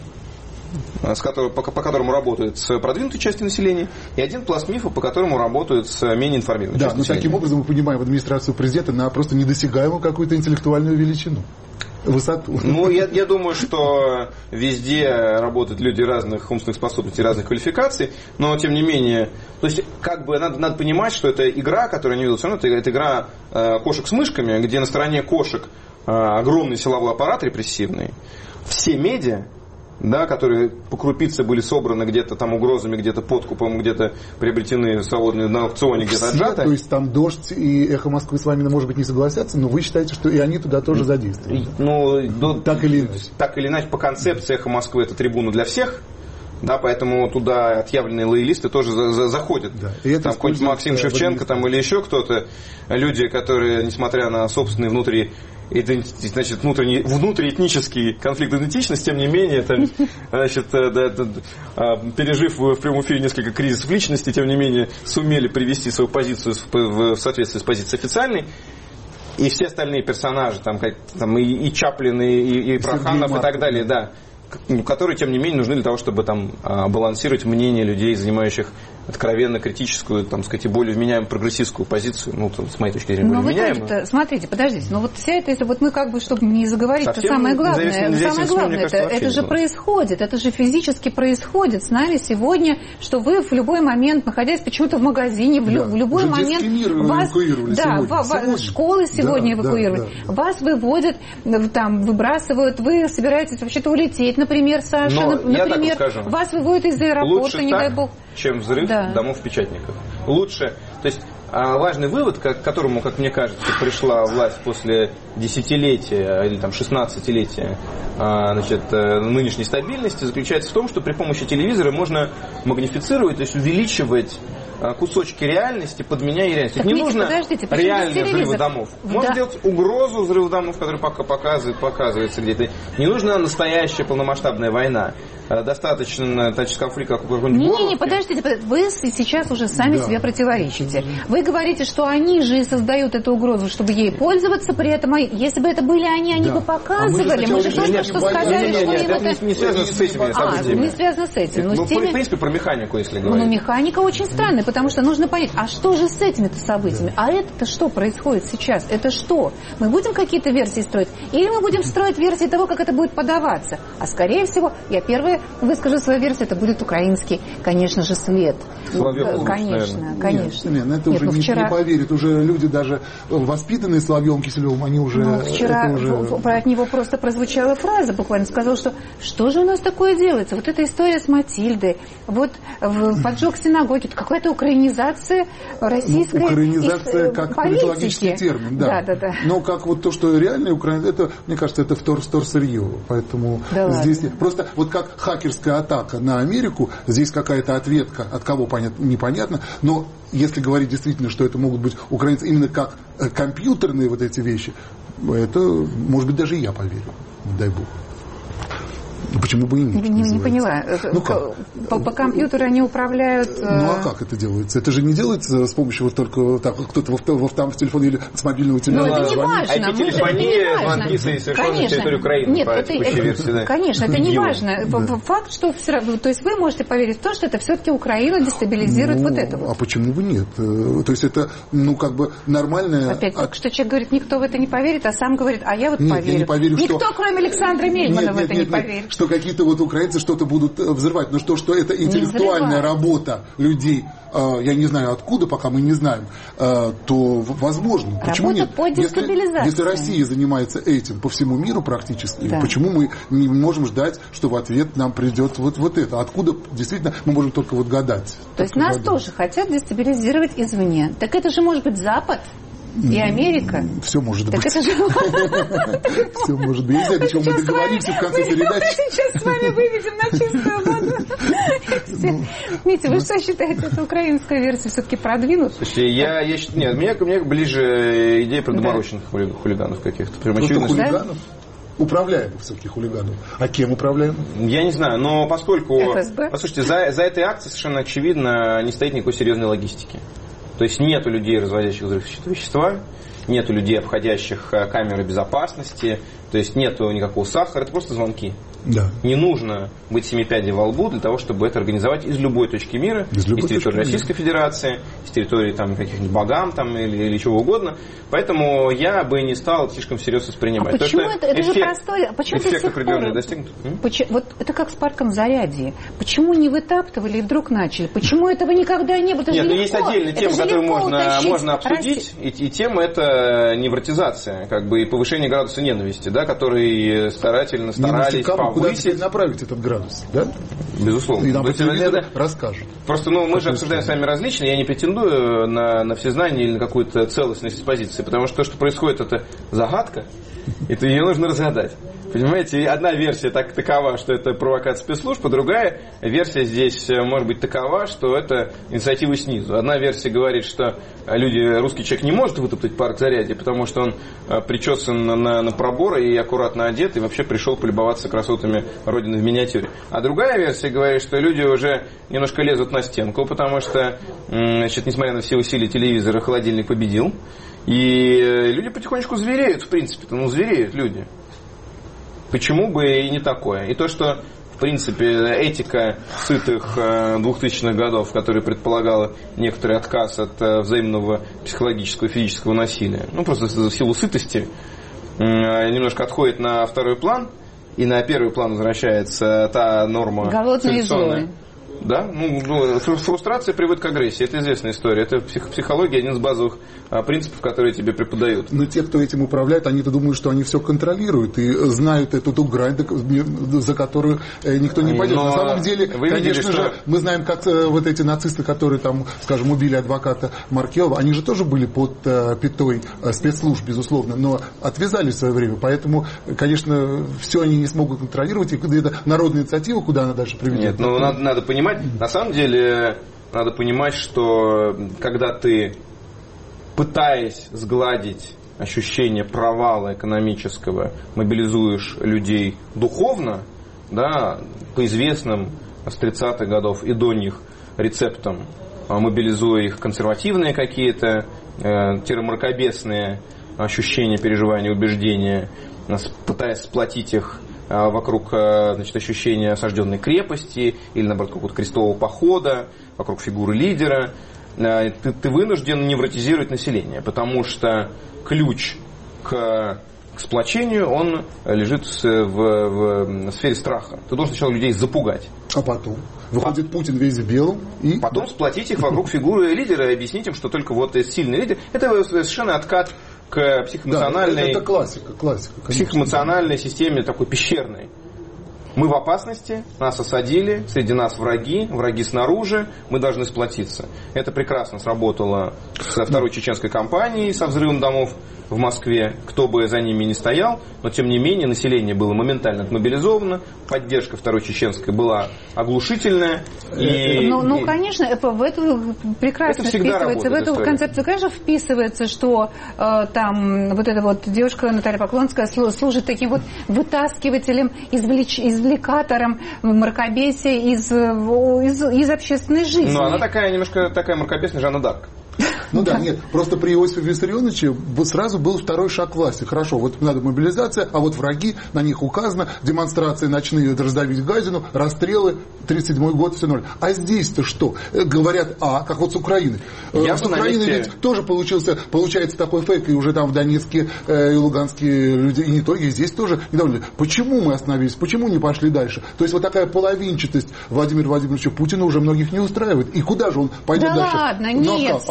с которого, по, по которому работают с продвинутой частью населения, и один пласт мифа, по которому работают с менее информированной да, частью населения. Да, но таким образом мы понимаем администрацию президента на просто недосягаемую какую-то интеллектуальную величину. Высоту. Ну, я, я думаю, что везде работают люди разных умственных способностей, разных квалификаций, но, тем не менее, то есть, как бы, надо, надо понимать, что это игра, которую они ведут, все равно это, это игра э, кошек с мышками, где на стороне кошек э, огромный силовой аппарат репрессивный, все медиа, да, которые по крупице были собраны где-то там угрозами, где-то подкупом, где-то приобретены свободные на аукционе, где-то отжаты. То есть там «Дождь» и «Эхо Москвы» с вами, может быть, не согласятся, но вы считаете, что и они туда тоже задействованы? Ну, ну, так или иначе. Так или иначе, по концепции «Эхо Москвы» это трибуна для всех. Да, поэтому туда отъявленные лоялисты тоже за, за, заходят. Да. И там какой-нибудь Максим Шевченко там, или еще кто-то, люди, которые, несмотря на собственные внутри значит, внутренний, внутриэтнический конфликт идентичности, тем не менее, там, значит, да, да, пережив в прямом эфире несколько кризисов личности, тем не менее, сумели привести свою позицию в соответствии с позицией официальной. И все остальные персонажи, там, как, там и, и Чаплин, и, и, и Проханов, и так далее, да, которые, тем не менее, нужны для того, чтобы там балансировать мнение людей, занимающих откровенно критическую, там, сказать, и более вменяемую прогрессистскую позицию, ну, там, с моей точки зрения, более вменяемую. Смотрите, подождите, но вот вся эта, если вот мы как бы, чтобы не заговорить, это самое главное, самое главное, это, это же происходит, это же физически происходит с нами сегодня, что вы в любой момент, находясь почему-то в магазине, в, да, в любой момент вас, да, сегодня. Вас, сегодня. Школы сегодня да, эвакуируют, да, да, вас выводят, там, выбрасывают, вы собираетесь вообще-то улететь, например, Саша, но например, вас выводят из аэропорта, не дай бог. Чем взрыв да. домов-печатников. Лучше, то есть важный вывод, к которому, как мне кажется, пришла власть после десятилетия или там шестнадцатилетия значит, нынешней стабильности, заключается в том, что при помощи телевизора можно магнифицировать, то есть увеличивать кусочки реальности, подменяя реальность. Так не видите, нужно реальные взрывы домов. Можно да. делать угрозу взрыва домов, которая пока показывает, показывается где-то. Не нужна настоящая полномасштабная война. Достаточно значит, конфликта какого-нибудь Не, не, не, подождите, подождите, вы сейчас уже сами да. себе противоречите. Вы говорите, что они же и создают эту угрозу, чтобы ей пользоваться, при этом, если бы это были они, они да. бы показывали. А мы, мы же только что сказали, не, не, не, что им это... не связано с этими событиями. А, не связано с этим. Ну, теми... в принципе, про механику, если говорить. Ну, механика очень странная, потому что нужно понять, а что же с этими-то событиями? А это-то что происходит сейчас? Это что? Мы будем какие-то версии строить? Или мы будем строить версии того, как это будет подаваться? А скорее всего, я первая выскажу свою версию, это будет украинский, конечно же, след. Соловьев, конечно, наверное. конечно. Нет, нет, это нет, уже не, вчера... не поверят. Уже люди даже воспитанные Соловьевым Киселевым, они уже... Ну, вчера уже... от него просто прозвучала фраза, буквально сказал, что что же у нас такое делается? Вот эта история с Матильдой, вот поджог синагоги, это какая-то украинизация российской ну, украинизация и... как политики. Политологический термин, да. Да, да, да. Но как вот то, что реальная Украина, это, мне кажется, это втор, вторсырье. Поэтому да здесь... Ладно. Просто вот как хакерская атака на Америку, здесь какая-то ответка, от кого понятно, непонятно, но если говорить действительно, что это могут быть украинцы именно как компьютерные вот эти вещи, это, может быть, даже и я поверю, дай бог. Почему бы и нет? Не, не поняла. Ну, как? По, по компьютеру они управляют... Ну, а как это делается? Это же не делается с помощью вот только так, кто-то во, во втором телефоне или с мобильного телефона. Ну, это не важно. А телефония, звонки совершенно на территории Украины. Нет, это, это, версии, да. Конечно, это не важно. Да. Факт, что все равно... То есть вы можете поверить в то, что это все-таки Украина дестабилизирует ну, вот это вот. А почему бы нет? То есть это, ну, как бы нормальное... Опять, от... что человек говорит, никто в это не поверит, а сам говорит, а я вот нет, поверю. Я не поверю, никто, что... кроме Александра Мельмана, нет, в это нет, не нет, поверит. Что какие-то вот украинцы что-то будут взрывать, но что, что это интеллектуальная работа людей, э, я не знаю откуда, пока мы не знаем, э, то возможно. Работа почему нет? По дестабилизации. Если, если Россия занимается этим по всему миру практически, да. почему мы не можем ждать, что в ответ нам придет вот, вот это? Откуда действительно мы можем только вот гадать. То есть нас гадать. Тоже хотят дестабилизировать извне. Так это же может быть Запад. и Америка. Все может так быть. Это же... Все может быть. Я не знаю, до чего мы договоримся в конце передачи. Мы сейчас с вами выведем на чистую воду. Митя, вы что считаете, это украинская версия все-таки продвинут? Слушайте, я, я нет, мне, мне ближе идея про доморощенных да. хулиганов каких-то. Прям очевидно. Хулиганов? Управляемых все-таки хулиганов. А кем управляем? Я не знаю, но поскольку... эф эс бэ? Послушайте, за, за этой акцией совершенно очевидно не стоит никакой серьезной логистики. То есть нету людей, разводящих взрывчатые вещества, нету людей, обходящих камеры безопасности, то есть нету никакого сахара, это просто звонки. Да. Не нужно быть семи пядей во лбу для того, чтобы это организовать из любой точки мира, из, из территории Российской Федерации, из территории там, каких-нибудь Багам там, или, или чего угодно. Поэтому я бы не стал слишком всерьез воспринимать. А почему То, это, это эффект, же простой, а почему эффект это определенный достигнут? Почему, вот это как с парком Зарядье. Почему не вытаптывали и вдруг начали? Почему этого никогда не было? Это Нет, ну легко. есть отдельная тема, которую можно, можно обсудить, и, и тема это невротизация, как бы и повышение градуса ненависти, да, который старательно старались повысить. Направить этот градус, да? Безусловно. И нам это, это, расскажут. Просто, ну, мы же обсуждаем с вами различные, я не претендую на, на всезнание или на какую-то целостность позиции, потому что то, что происходит, это загадка, и ее нужно разгадать. Понимаете, одна версия так такова, что это провокация спецслужб, а другая версия здесь может быть такова, что это инициатива снизу. Одна версия говорит, что люди, русский человек не может вытоптать парк Зарядье, потому что он причесан на, на пробор и аккуратно одет, и вообще пришел полюбоваться красотами Родины в миниатюре. А другая версия говорит, что люди уже немножко лезут на стенку, потому что, значит, несмотря на все усилия телевизора, холодильник победил, и люди потихонечку звереют, в принципе, ну, звереют люди. Почему бы и не такое? И то, что, в принципе, этика сытых двухтысячных годов, которая предполагала некоторый отказ от взаимного психологического и физического насилия, ну, просто в силу сытости, немножко отходит на второй план, и на первый план возвращается та норма голодные и злые. Да, ну, фрустрация приводит к агрессии. Это известная история. Это псих, психология, один из базовых а, принципов, которые тебе преподают. Но те, кто этим управляет, они-то думают, что они все контролируют и знают эту ту грань, за которую никто не пойдет. Но на самом деле, конечно видели, же, что... мы знаем, как вот эти нацисты, которые там, скажем, убили адвоката Маркелова, они же тоже были под пятой спецслужб, безусловно, но отвязались в свое время. Поэтому, конечно, все они не смогут контролировать. И это народная инициатива, куда она дальше приведет. Нет, ну надо, надо понимать. На самом деле, надо понимать, что когда ты, пытаясь сгладить ощущение провала экономического, мобилизуешь людей духовно, да, по известным с тридцатых годов и до них рецептам, мобилизуя их консервативные какие-то, э, мракобесные ощущения, переживания, убеждения, пытаясь сплотить их вокруг, значит, ощущения осажденной крепости или, наоборот, какого-то крестового похода, вокруг фигуры лидера, ты, ты вынужден невротизировать население, потому что ключ к, к сплочению, он лежит в, в, в сфере страха. Ты должен сначала людей запугать. А потом? Выходит а, Путин весь в белом. И... Потом сплотить их вокруг фигуры лидера и объяснить им, что только вот сильный лидер. Это совершенно откат к психоэмоциональной, да, это, это классика, классика, психоэмоциональной системе, такой пещерной. Мы в опасности, нас осадили, среди нас враги, враги снаружи, мы должны сплотиться. Это прекрасно сработало со второй чеченской кампанией, со взрывом домов в Москве, кто бы за ними ни стоял, но тем не менее население было моментально отмобилизовано, поддержка второй чеченской была оглушительная. И, ну, ну и... конечно, в эту прекрасно вписывается, в эту концепцию, конечно, вписывается, что э, там вот эта вот девушка Наталья Поклонская служит таким вот вытаскивателем, извлеч, извлекатором мракобесия из, из, из общественной жизни. Ну, она такая немножко такая мракобесная Жанна д'Арк. Ну да, нет, просто при Иосифе Виссарионовиче сразу был второй шаг власти. Хорошо, вот надо мобилизация, а вот враги, на них указано, демонстрации ночные, раздавить гадину, расстрелы, тридцать седьмой год, все ноль. А здесь-то что? Говорят, а, как вот с Украины. Я с Украины месте... ведь тоже получился, получается такой фейк, и уже там в Донецке э, и Луганске люди, и не только, и здесь тоже недовольны. Почему мы остановились, почему не пошли дальше? То есть вот такая половинчатость Владимира Владимировича Путина уже многих не устраивает. И куда же он пойдет да дальше? Да ладно, нет, а Саш, да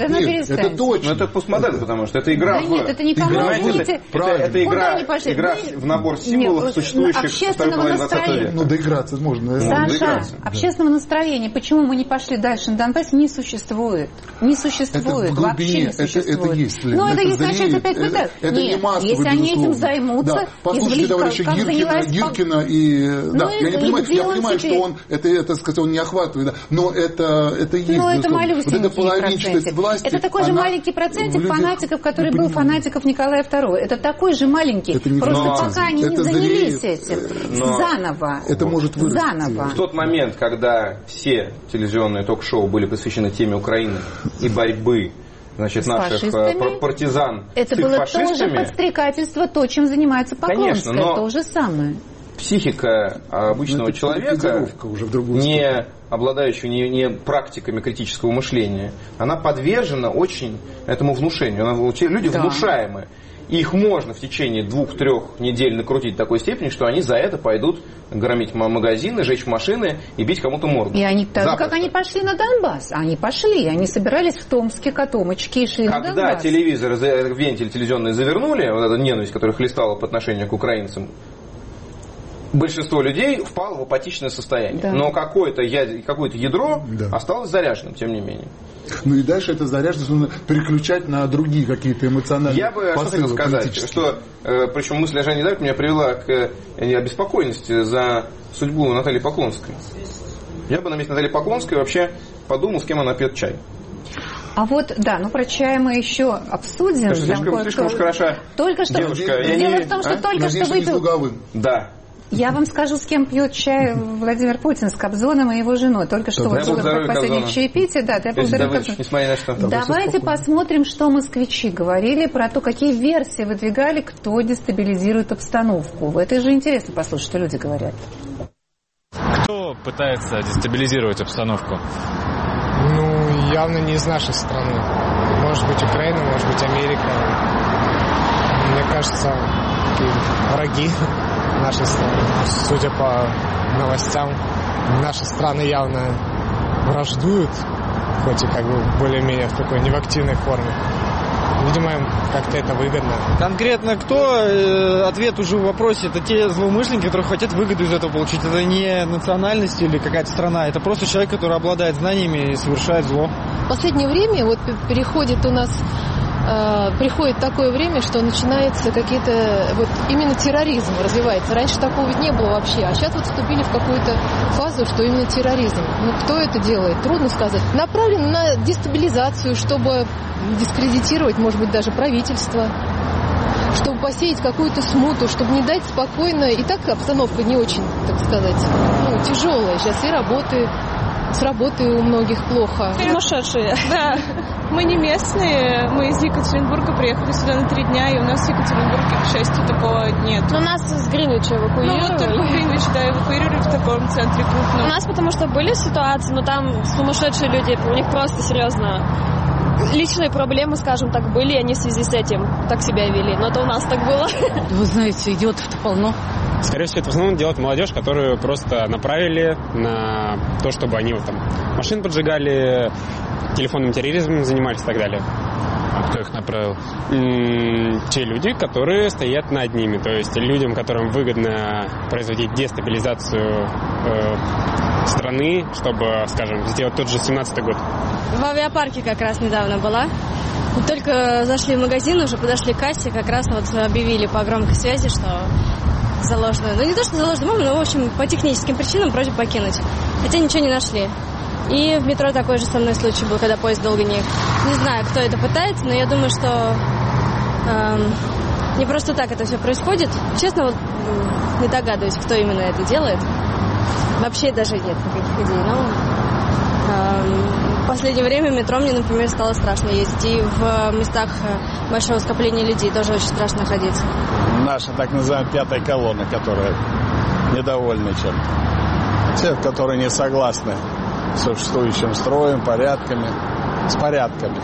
ну нет, перестаньте. это точно. Ну, это постмодерн, потому что это игра да в... нет, это никому Понимаете, видите, это, это, это игра, игра Вы... в набор символов, нет, существующих общественного настроения. Ну, доиграться можно. Саша, ну, доиграться. общественного настроения, почему мы не пошли дальше на Донбасс, не существует. Не существует. Это в глубине, вообще не существует. Это, это есть. Ну, это, это есть, зреет, значит, опять это, это, это нет, не массово, если они безусловно. этим займутся, Да. Послушайте извлека, товарища как Гиркина, занялась... Гиркина и... Ну, да, и, я не понимаю, я понимаю, теперь... что он, это, это, сказать, он не охватывает, да, но это, это есть. Ну, это малюсенький вот эта половинчатость власти. Это такой же маленький процентик людях... фанатиков, который был фанатиков Николая Второго. Это такой же маленький. Это не Просто но... пока они это не занялись зреет... этим. Но... Заново. Это может вырасти. Заново. В тот момент, когда все телевизионные ток-шоу были посвящены теме Украины и борьбы, значит, с наших фашистами. партизан это с было фашистами, тоже подстрекательство, то, чем занимается Поклонская. Конечно, но... то же самое. Психика обычного уже не обладающего не, не практиками критического мышления, она подвержена очень этому внушению. Она, люди да. внушаемые. И их можно в течение двух-трех недель накрутить в такой степени, что они за это пойдут громить магазины, жечь машины и бить кому-то морду. И они так же, как они пошли на Донбасс. Они пошли, они собирались в Томске, Котомочке и шли Когда на Донбасс. Когда телевизор, вентиль телевизионный завернули, вот эта ненависть, которая хлестала по отношению к украинцам, большинство людей впало в апатичное состояние. Да. Но какое-то, какое-то ядро да. осталось заряженным, тем не менее. Ну и дальше это заряженность нужно переключать на другие какие-то эмоциональные Я бы что хотел сказать, что, э, причем мысль о Жанне Дарк меня привела к э, обеспокоенности за судьбу Натальи Поклонской. Я бы на месте Натальи Поклонской вообще подумал, с кем она пьет чай. А вот, да, ну про чай мы еще обсудим. Слишком, слишком уж хороша только что. девушка. Дело не... в том, что а? только Надеюсь, что выпил... Да. Я вам скажу, с кем пьет чай Владимир Путин, с Кобзоном и его женой. Только что вот было последнее чаепитие. Да, я благодарю Кобзона. Давайте посмотрим, что москвичи говорили про то, какие версии выдвигали, кто дестабилизирует обстановку. В этой же интересно послушать, что люди говорят. Кто пытается дестабилизировать обстановку? Ну, явно не из нашей страны. Может быть, Украина, может быть, Америка. Мне кажется, враги нашей страны. Судя по новостям, наши страны явно враждуют, хоть и как бы более-менее в такой не в активной форме. Видимо, им как-то это выгодно. Конкретно кто? Ответ уже в вопросе. Это те злоумышленники, которые хотят выгоду из этого получить. Это не национальность или какая-то страна. Это просто человек, который обладает знаниями и совершает зло. В последнее время вот переходит у нас... приходит такое время, что начинается какие-то, вот именно терроризм развивается. Раньше такого ведь не было вообще, а сейчас вот вступили в какую-то фазу, что именно терроризм. Ну, кто это делает? Трудно сказать. Направлен на дестабилизацию, чтобы дискредитировать, может быть, даже правительство, чтобы посеять какую-то смуту, чтобы не дать спокойно. И так обстановка не очень, так сказать, ну, тяжелая. Сейчас и работы, с работы у многих плохо. Сумасшедшие. Да. Мы не местные, мы из Екатеринбурга приехали сюда на три дня, и у нас в Екатеринбурге, к счастью, такого нет. Но нас с Гринвича эвакуировали. Ну вот только Гринвич, да, эвакуировали в таком центре крупном. У нас потому что были ситуации, но там сумасшедшие люди, у них просто серьезно личные проблемы, скажем так, были, и они в связи с этим так себя вели. Но это у нас так было. Вы знаете, идиотов-то полно. Скорее всего, это в основном делает молодежь, которую просто направили на то, чтобы они вот там машин поджигали, телефонным терроризмом занимались и так далее. А кто их направил? М-м, те люди, которые стоят над ними. То есть людям, которым выгодно производить дестабилизацию э, страны, чтобы, скажем, сделать тот же семнадцатый год. В авиапарке как раз недавно была. Только зашли в магазин, уже подошли к кассе, как раз вот объявили по громкой связи, что заложено. Ну не то, что заложено, но в общем по техническим причинам просьба покинуть. Хотя ничего не нашли. И в метро такой же со мной случай был, когда поезд долго не... Не знаю, кто это пытается, но я думаю, что эм, не просто так это все происходит. Честно, вот не догадываюсь, кто именно это делает. Вообще даже нет никаких идей. Но эм, в последнее время в метро мне, например, стало страшно ездить. И в местах большого скопления людей тоже очень страшно находиться. Наша так называемая пятая колонна, которая недовольна чем-то. Те, которые не согласны с существующим строем, порядками, с порядками.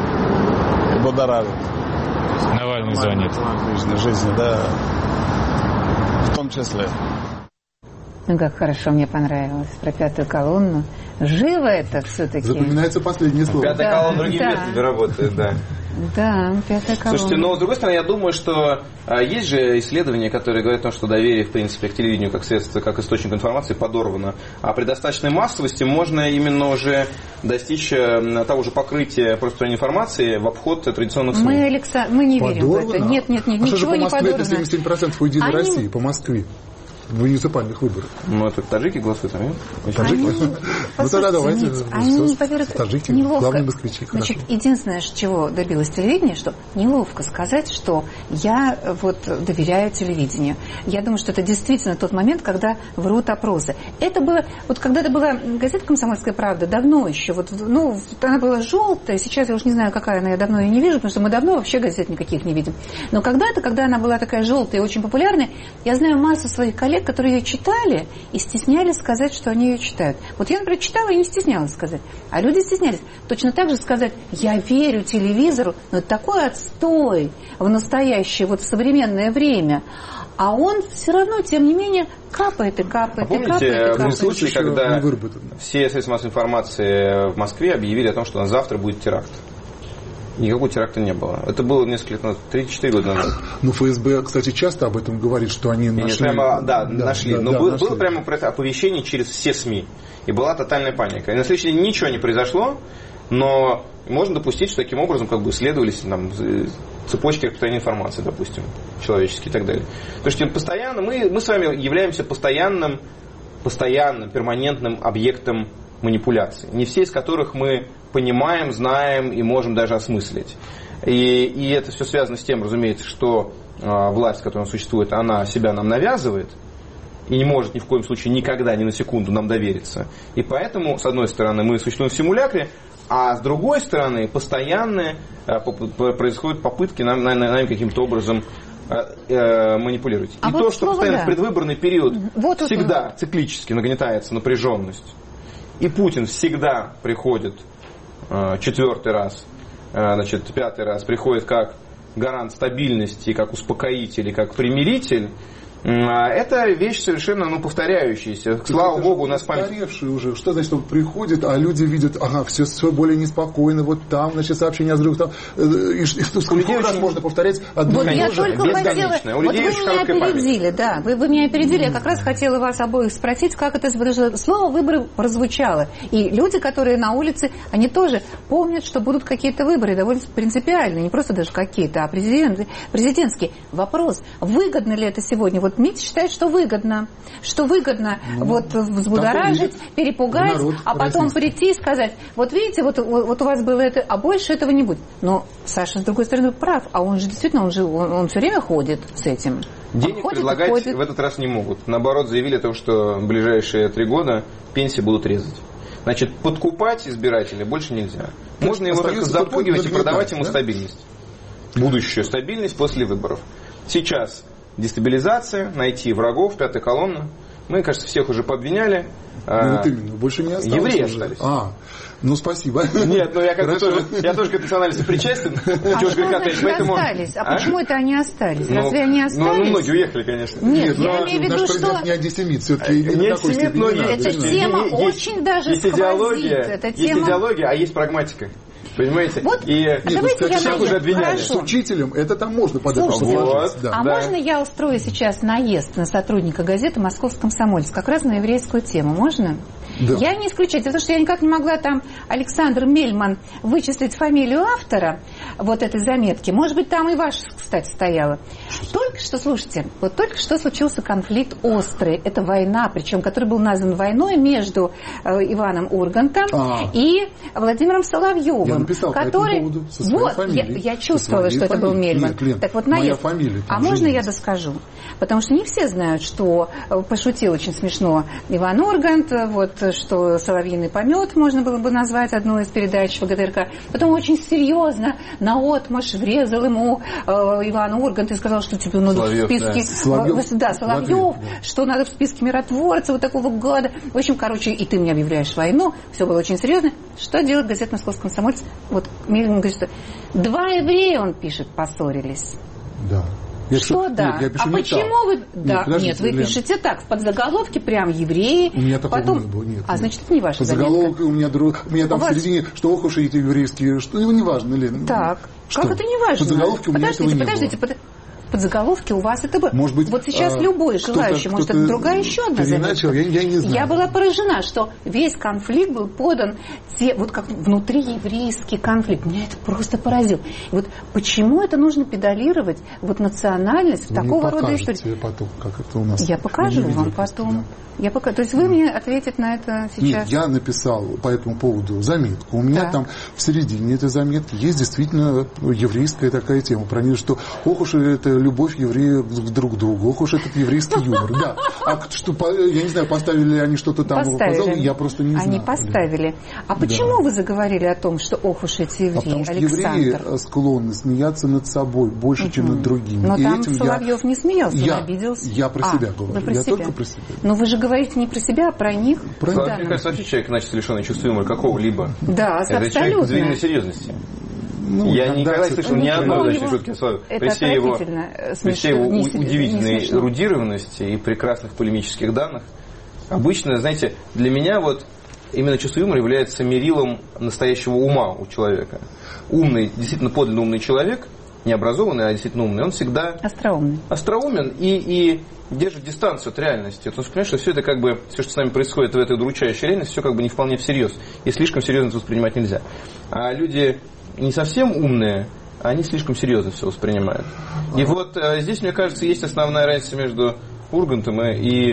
И будоражит. Навальный звонит. В личной жизни, да. В том числе. Ну, как хорошо, мне понравилось про пятую колонну. Живо это все-таки. Запоминается последнее слово. Пятая да, колонна другими да. методами работает, да. Да, пятая колонна. Слушайте, но с другой стороны, я думаю, что а, есть же исследования, которые говорят о том, что доверие, в принципе, к телевидению как средство, как источник информации подорвано. А при достаточной массовости можно именно уже достичь а, того же покрытия распространения информации в обход традиционных СМИ. Мы, Алекса... Мы не верим подорвано? в это. Нет, нет, нет, а ничего что же по не Москве подорвано. это семьдесят семь процентов у Единой Они... России, по Москве? В муниципальных выборах. Ну, это таджики голосуют, а нет? Таджики? Ну, тогда давайте. Они, во-первых, таджики, неловко. главные москвичи. Значит, единственное, чего добилось телевидение, что неловко сказать, что я вот доверяю телевидению. Я думаю, что это действительно тот момент, когда врут опросы. Это было, вот когда-то была газета «Комсомольская правда», давно еще, вот, ну, она была желтая, сейчас я уж не знаю, какая она, я давно ее не вижу, потому что мы давно вообще газет никаких не видим. Но когда-то, когда она была такая желтая и очень популярная, я знаю массу своих коллег, которые ее читали и стеснялись сказать, что они ее читают. Вот я, например, читала и не стеснялась сказать. А люди стеснялись. Точно так же сказать, я верю телевизору, но это такой отстой в настоящее, вот в современное время. А он все равно, тем не менее, капает и капает, а и капает, и капает. Помните, случай, когда все средства массовой информации в Москве объявили о том, что на завтра будет теракт? Никакого теракта не было. Это было несколько лет назад, три-четыре года назад. Ну, ФСБ, кстати, часто об этом говорит, что они нашли. Прямо, да, да, нашли. Да, Но да, было, нашли. было прямо оповещение через все СМИ. И была тотальная паника. И на следующий день ничего не произошло, но можно допустить, что таким образом как бы исследовались там, цепочки распространения информации, допустим, человеческие и так далее. То есть постоянно, мы, мы с вами являемся постоянным, постоянным, перманентным объектом манипуляций. Не все из которых мы понимаем, знаем и можем даже осмыслить. И, и это все связано с тем, разумеется, что э, власть, которая существует, она себя нам навязывает и не может ни в коем случае никогда, ни на секунду нам довериться. И поэтому, с одной стороны, мы существуем в симулякре, а с другой стороны, постоянно э, происходят попытки нам, нам, нам каким-то образом э, э, манипулировать. А и вот то, что слово, постоянно да. в предвыборный период вот всегда вот. циклически нагнетается напряженность, и Путин всегда приходит э, четвертый раз, э, значит, пятый раз, приходит как гарант стабильности, как успокоитель и как примиритель, это вещь совершенно ну, повторяющаяся. Слава это Богу, у нас память. Уже. Что значит, он приходит, а люди видят, ага, все, все более неспокойно, вот там, значит, сообщение с другом, там. И, и, и сколько раз очень... можно повторять одно вот и я то же? только хотела... У вот людей вы меня опередили, память. да, вы, вы меня опередили. Я как раз хотела вас обоих спросить, как это... Потому что слово «выборы» прозвучало. И люди, которые на улице, они тоже помнят, что будут какие-то выборы, довольно принципиальные, не просто даже какие-то, а президент, президентские. Вопрос, выгодно ли это сегодня? Вот МИД считает, что выгодно. Что выгодно ну, вот взбудоражить, перепугать, а потом российский. Прийти и сказать, вот видите, вот, вот у вас было это, а больше этого не будет. Но Саша, с другой стороны, прав. А он же действительно, он же он, он все время ходит с этим. Денег ходит, предлагать ходит. В этот раз не могут. Наоборот, заявили о том, что в ближайшие три года пенсии будут резать. Значит, подкупать избирателей больше нельзя. Можно его только запугивать и продавать ему да? стабильность. Будущую стабильность после выборов. Сейчас дестабилизация, найти врагов, пятая колонна. Мы, кажется, всех уже пообвиняли. Ну, вот именно, больше не осталось. Евреи уже. остались. А, ну, спасибо. Нет, ну я как бы тоже, я тоже к этой национальности причастен. А что значит поэтому... остались? А, а почему это они остались? Ну, разве они остались? Ну, многие уехали, конечно. Нет, Нет я имею в виду, наш что... не антисемит, все-таки. Не антисемит, но есть. Эта тема очень даже сквозит. Есть идеология, а есть прагматика. Понимаете? Вот, и Нет, давайте я всех уже обвиняли. С учителем это там можно подать. Вот, да. А да. можно я устрою сейчас наезд на сотрудника газеты «Московский комсомолец» как раз на еврейскую тему? Можно? Да. Я не исключаю, потому что я никак не могла там Александр Мельман вычислить фамилию автора вот этой заметки. Может быть, там и ваша, кстати, стояла. Только что, слушайте, вот только что случился конфликт острый. Это война, причем который был назван войной между э, Иваном Ургантом А-а-а. и Владимиром Соловьевым. Я написал который... по этому поводу со своей вот, фамилией. Я, я чувствовала, что фамилией. Это был Мельман. Нет, Лен, так вот, моя наезд. фамилия. А можно есть. я доскажу? Потому что не все знают, что пошутил очень смешно Иван Ургант, вот, что «Соловьиный помет» можно было бы назвать одну из передач в ГТРК. Потом очень серьезно наотмашь врезал ему э, Иван Ургант и сказал, что тебе надо Соловьев, в списке... Да, Соловьев, да, Соловьев, Соловьев да. что надо в списке миротворца вот такого года. В общем, короче, и ты мне объявляешь войну. Все было очень серьезно. Что делает газета «Московский комсомолец»? Вот Мельман говорит, что два еврея, он пишет, поссорились. Да. Я что пишу, да? Нет, я пишу а не почему так. вы... Да, нет, нет вы Лен. пишете так, в подзаголовке прям евреи. У меня такого потом... не было, нет. А, значит, это не ваша подзаголовок заметка. у меня, друг... у меня там у в вас... середине, что ох уж эти еврейские, что ну, не важно, Лен. Так, что? Как это не важно? Подзаголовки у меня подождите, этого не подождите, было. Под... подзаголовки у вас это было. Может быть, вот сейчас а, любой желающий, может, это другая еще одна заметка. Я, я не знаю. Я была поражена, что весь конфликт был подан, те, вот как внутриеврейский конфликт. Меня это просто поразило. И вот почему это нужно педалировать, вот национальность в такого рода истории? Потом, как это у нас. Я покажу вам видели, потом. Да. Я пока... То есть вы мне ответите на это сейчас? Нет, я написал по этому поводу заметку. У меня так. там в середине этой заметки есть действительно еврейская такая тема. Про нее, что ох уж это любовь евреев друг к другу, ох уж этот еврейский юмор. Да. А что, я не знаю, поставили ли они что-то там? Поставили. Я просто не знаю. Они поставили. А почему вы заговорили о том, что ох уж эти евреи, Потому что Александр? евреи склонны смеяться над собой больше, чем над другими. Но там Соловьев не смеялся, он обиделся. Я про себя говорю. Я только про себя. Но вы же говорите не про себя, а про них. Про да, мне кажется, вообще человек, значит, лишенный чувства юмора какого-либо. Да, это абсолютно. человек предельной серьезности. Ну, я никогда не слышал ни одной удачной шутки Соловьева. При всей его, при всей его удивительной эрудированности и прекрасных полемических данных. Обычно, знаете, для меня вот именно чувство юмора является мерилом настоящего ума у человека. Умный, действительно подлинно умный человек, не образованный, а действительно умный, он всегда остроумный, остроумен и, и держит дистанцию от реальности. Вот он понимает, что все это как бы, все, что с нами происходит в этой удручающей реальности, все как бы не вполне всерьез. И слишком серьезно это воспринимать нельзя. А люди не совсем умные, они слишком серьезно все воспринимают. И вот э, здесь, мне кажется, есть основная разница между Ургантом и...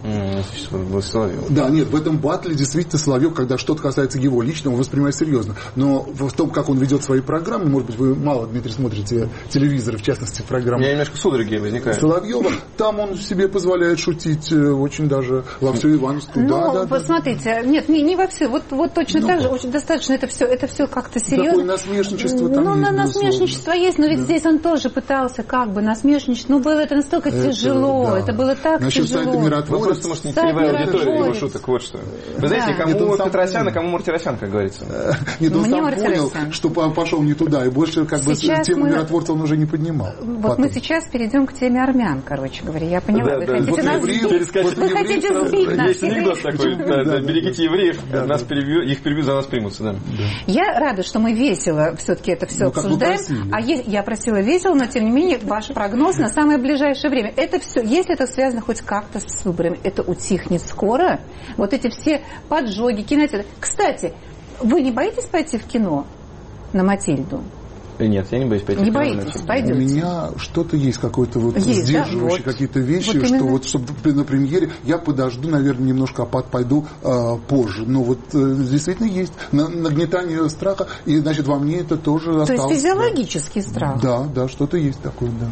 Соловьев. Да, нет, в этом батле действительно Соловьев, когда что-то касается его личного, он воспринимает серьезно. Но в том, как он ведет свои программы, может быть, вы мало, Дмитрий, смотрите телевизор, в частности, программы. У меня немножко судороги возникают. Соловьева, там он себе позволяет шутить очень даже во всю Ивановскую. Ну, да, да, посмотрите, да. Нет, не, не во все, вот, вот точно ну, так же, очень достаточно, это все, это все как-то серьезно. Такое насмешничество там ну, есть, насмешничество есть, но ведь да. здесь он тоже пытался как бы насмешничать. Ну, было это настолько это, тяжело, да. это было так Насчет тяжело. Сайта Миротворец. Просто, может, не целевая аудитория его шуток, вот что. Вы знаете, да. кому Петросян, а кому Мартиросян, как говорится. Нет, он сам понял, что пошел не туда, и больше как бы тему миротворца он уже не поднимал. Вот мы сейчас перейдем к теме армян, короче говоря. Я поняла, вы хотите нас сбить. Вы хотите сбить нас. Есть анекдот такой, берегите евреев, нас их перебьют, за нас примутся. Я рада, что мы весело все-таки это все обсуждаем. А я просила весело, но тем не менее ваш прогноз на самое ближайшее время. Это все, если это связано хоть как-то с выборами, это утихнет скоро. Вот эти все поджоги, кинотеатры. Кстати, вы не боитесь пойти в кино на Матильду? Нет, я не боюсь пойти не в кино. Не боитесь, пойдете? У меня что-то есть, какое-то вот есть, сдерживающие да? какие-то вещи, вот что вот чтобы на премьере я подожду, наверное, немножко, а пойду э, позже. Но вот э, действительно есть нагнетание страха, и значит во мне это тоже То осталось. То есть физиологический да. страх? Да, да, что-то есть такое, да.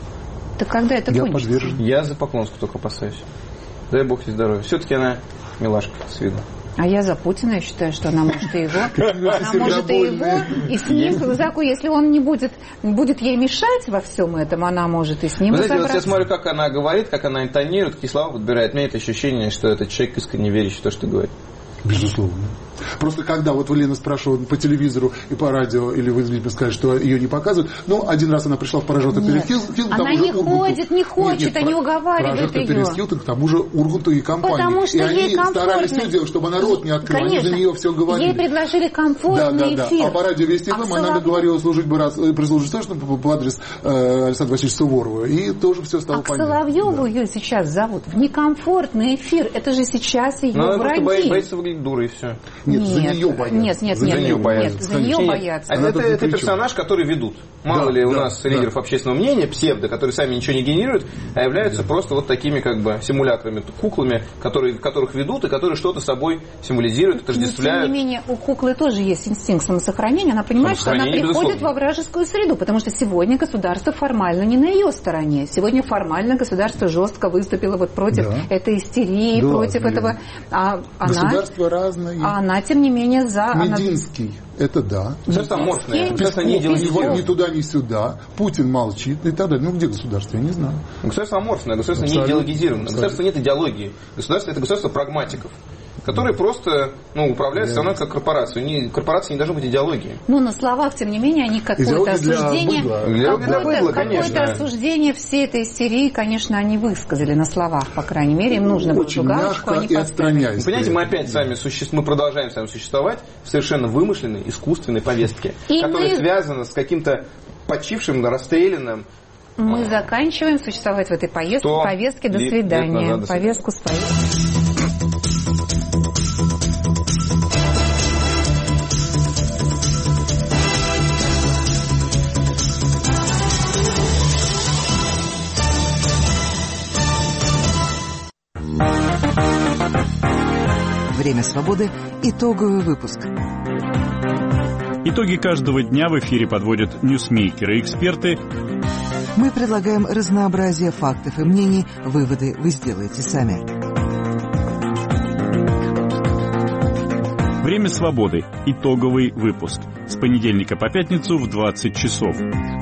Так когда это я кончится? Подвержен. Я за Поклонскую только опасаюсь. Дай бог ей здоровья. Все-таки она милашка с виду. А я за Путина, я считаю, что она может и его. Она может и его, и с ним, Заку, если он не будет, будет ей мешать во всем этом, она может и с ним. Вы знаете, вот я смотрю, как она говорит, как она интонирует, какие слова подбирает. У меня это ощущение, что этот человек искренне верящий в то, что говорит. Безусловно. Просто когда вот Лена спрашивала по телевизору и по радио, или вы мне сказали, что ее не показывают, ну, один раз она пришла в прожектор Перес-Хилтон. Она не ходит, не хочет, нет, нет, они уговаривают ее. Перес-Хилтон, к тому же Урганту и компании. Потому что и они ей комфортно. Старались все делать, чтобы она рот не открыла. Конечно. Они за нее все говорили. Ей предложили комфортный да, да, эфир. Да. А по радио Вести ФМ она договорилась служить бы раз, прислужить точно по адрес э, Александра Васильевича Суворова. И тоже все стало а понятно. А Соловьеву да. ее сейчас зовут в некомфортный эфир. Это же сейчас ее Но враги. Она просто боится выглядеть дурой, и все. Нет, нет, за нее боятся. Нет, нет, за нет, нее боятся. Нет, за нее боятся. Это, это, это персонаж, который ведут. Мало да, ли у да, нас да. лидеров общественного мнения, псевдо, которые сами ничего не генерируют, а являются да. просто вот такими как бы симулякрами, куклами, которые, которых ведут и которые что-то собой символизируют, отождествляют. Но, тем не менее, у куклы тоже есть инстинкт самосохранения. Она понимает, что она приходит безусловно. во вражескую среду, потому что сегодня государство формально не на ее стороне. Сегодня формально государство жестко выступило вот против да. этой истерии, да, против да. этого. А государство она, разное. А она, тем не менее, за... Мединский. Она... Это да. Государство аморфное. Государство не ни туда, ни сюда. Путин молчит и так далее. Ну, где государство? Я не знаю. Государство аморфное, государство абсолютно. Не идеологизированное. Государство нет идеологии. Государство – это государство прагматиков. которые просто ну, управляют страной как корпорацию. Не, корпорации не должны быть идеологией. Ну, на словах, тем не менее, они какое-то осуждение, какое-то, быдла, какое-то осуждение всей этой истерии, конечно, они высказали на словах, по крайней мере, им нужно было эту галочку, они поставили. Понимаете, мы опять сами суще... мы продолжаем сами существовать в совершенно вымышленной, искусственной повестке, и которая мы... связана с каким-то почившим, расстрелянным. Мы заканчиваем существовать в этой поездке, повестке. До свидания. Назад, до Повестку с повесткой. Время свободы. Итоговый выпуск. Итоги каждого дня в эфире подводят ньюсмейкеры и эксперты. Мы предлагаем разнообразие фактов и мнений. Выводы вы сделаете сами. Время свободы. Итоговый выпуск. С понедельника по пятницу в двадцать часов.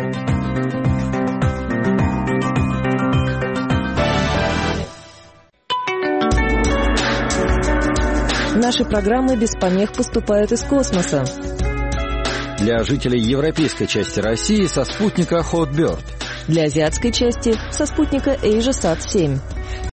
Наши программы без помех поступают из космоса. Для жителей европейской части России со спутника Hotbird. Для азиатской части со спутника AsiaSat семь.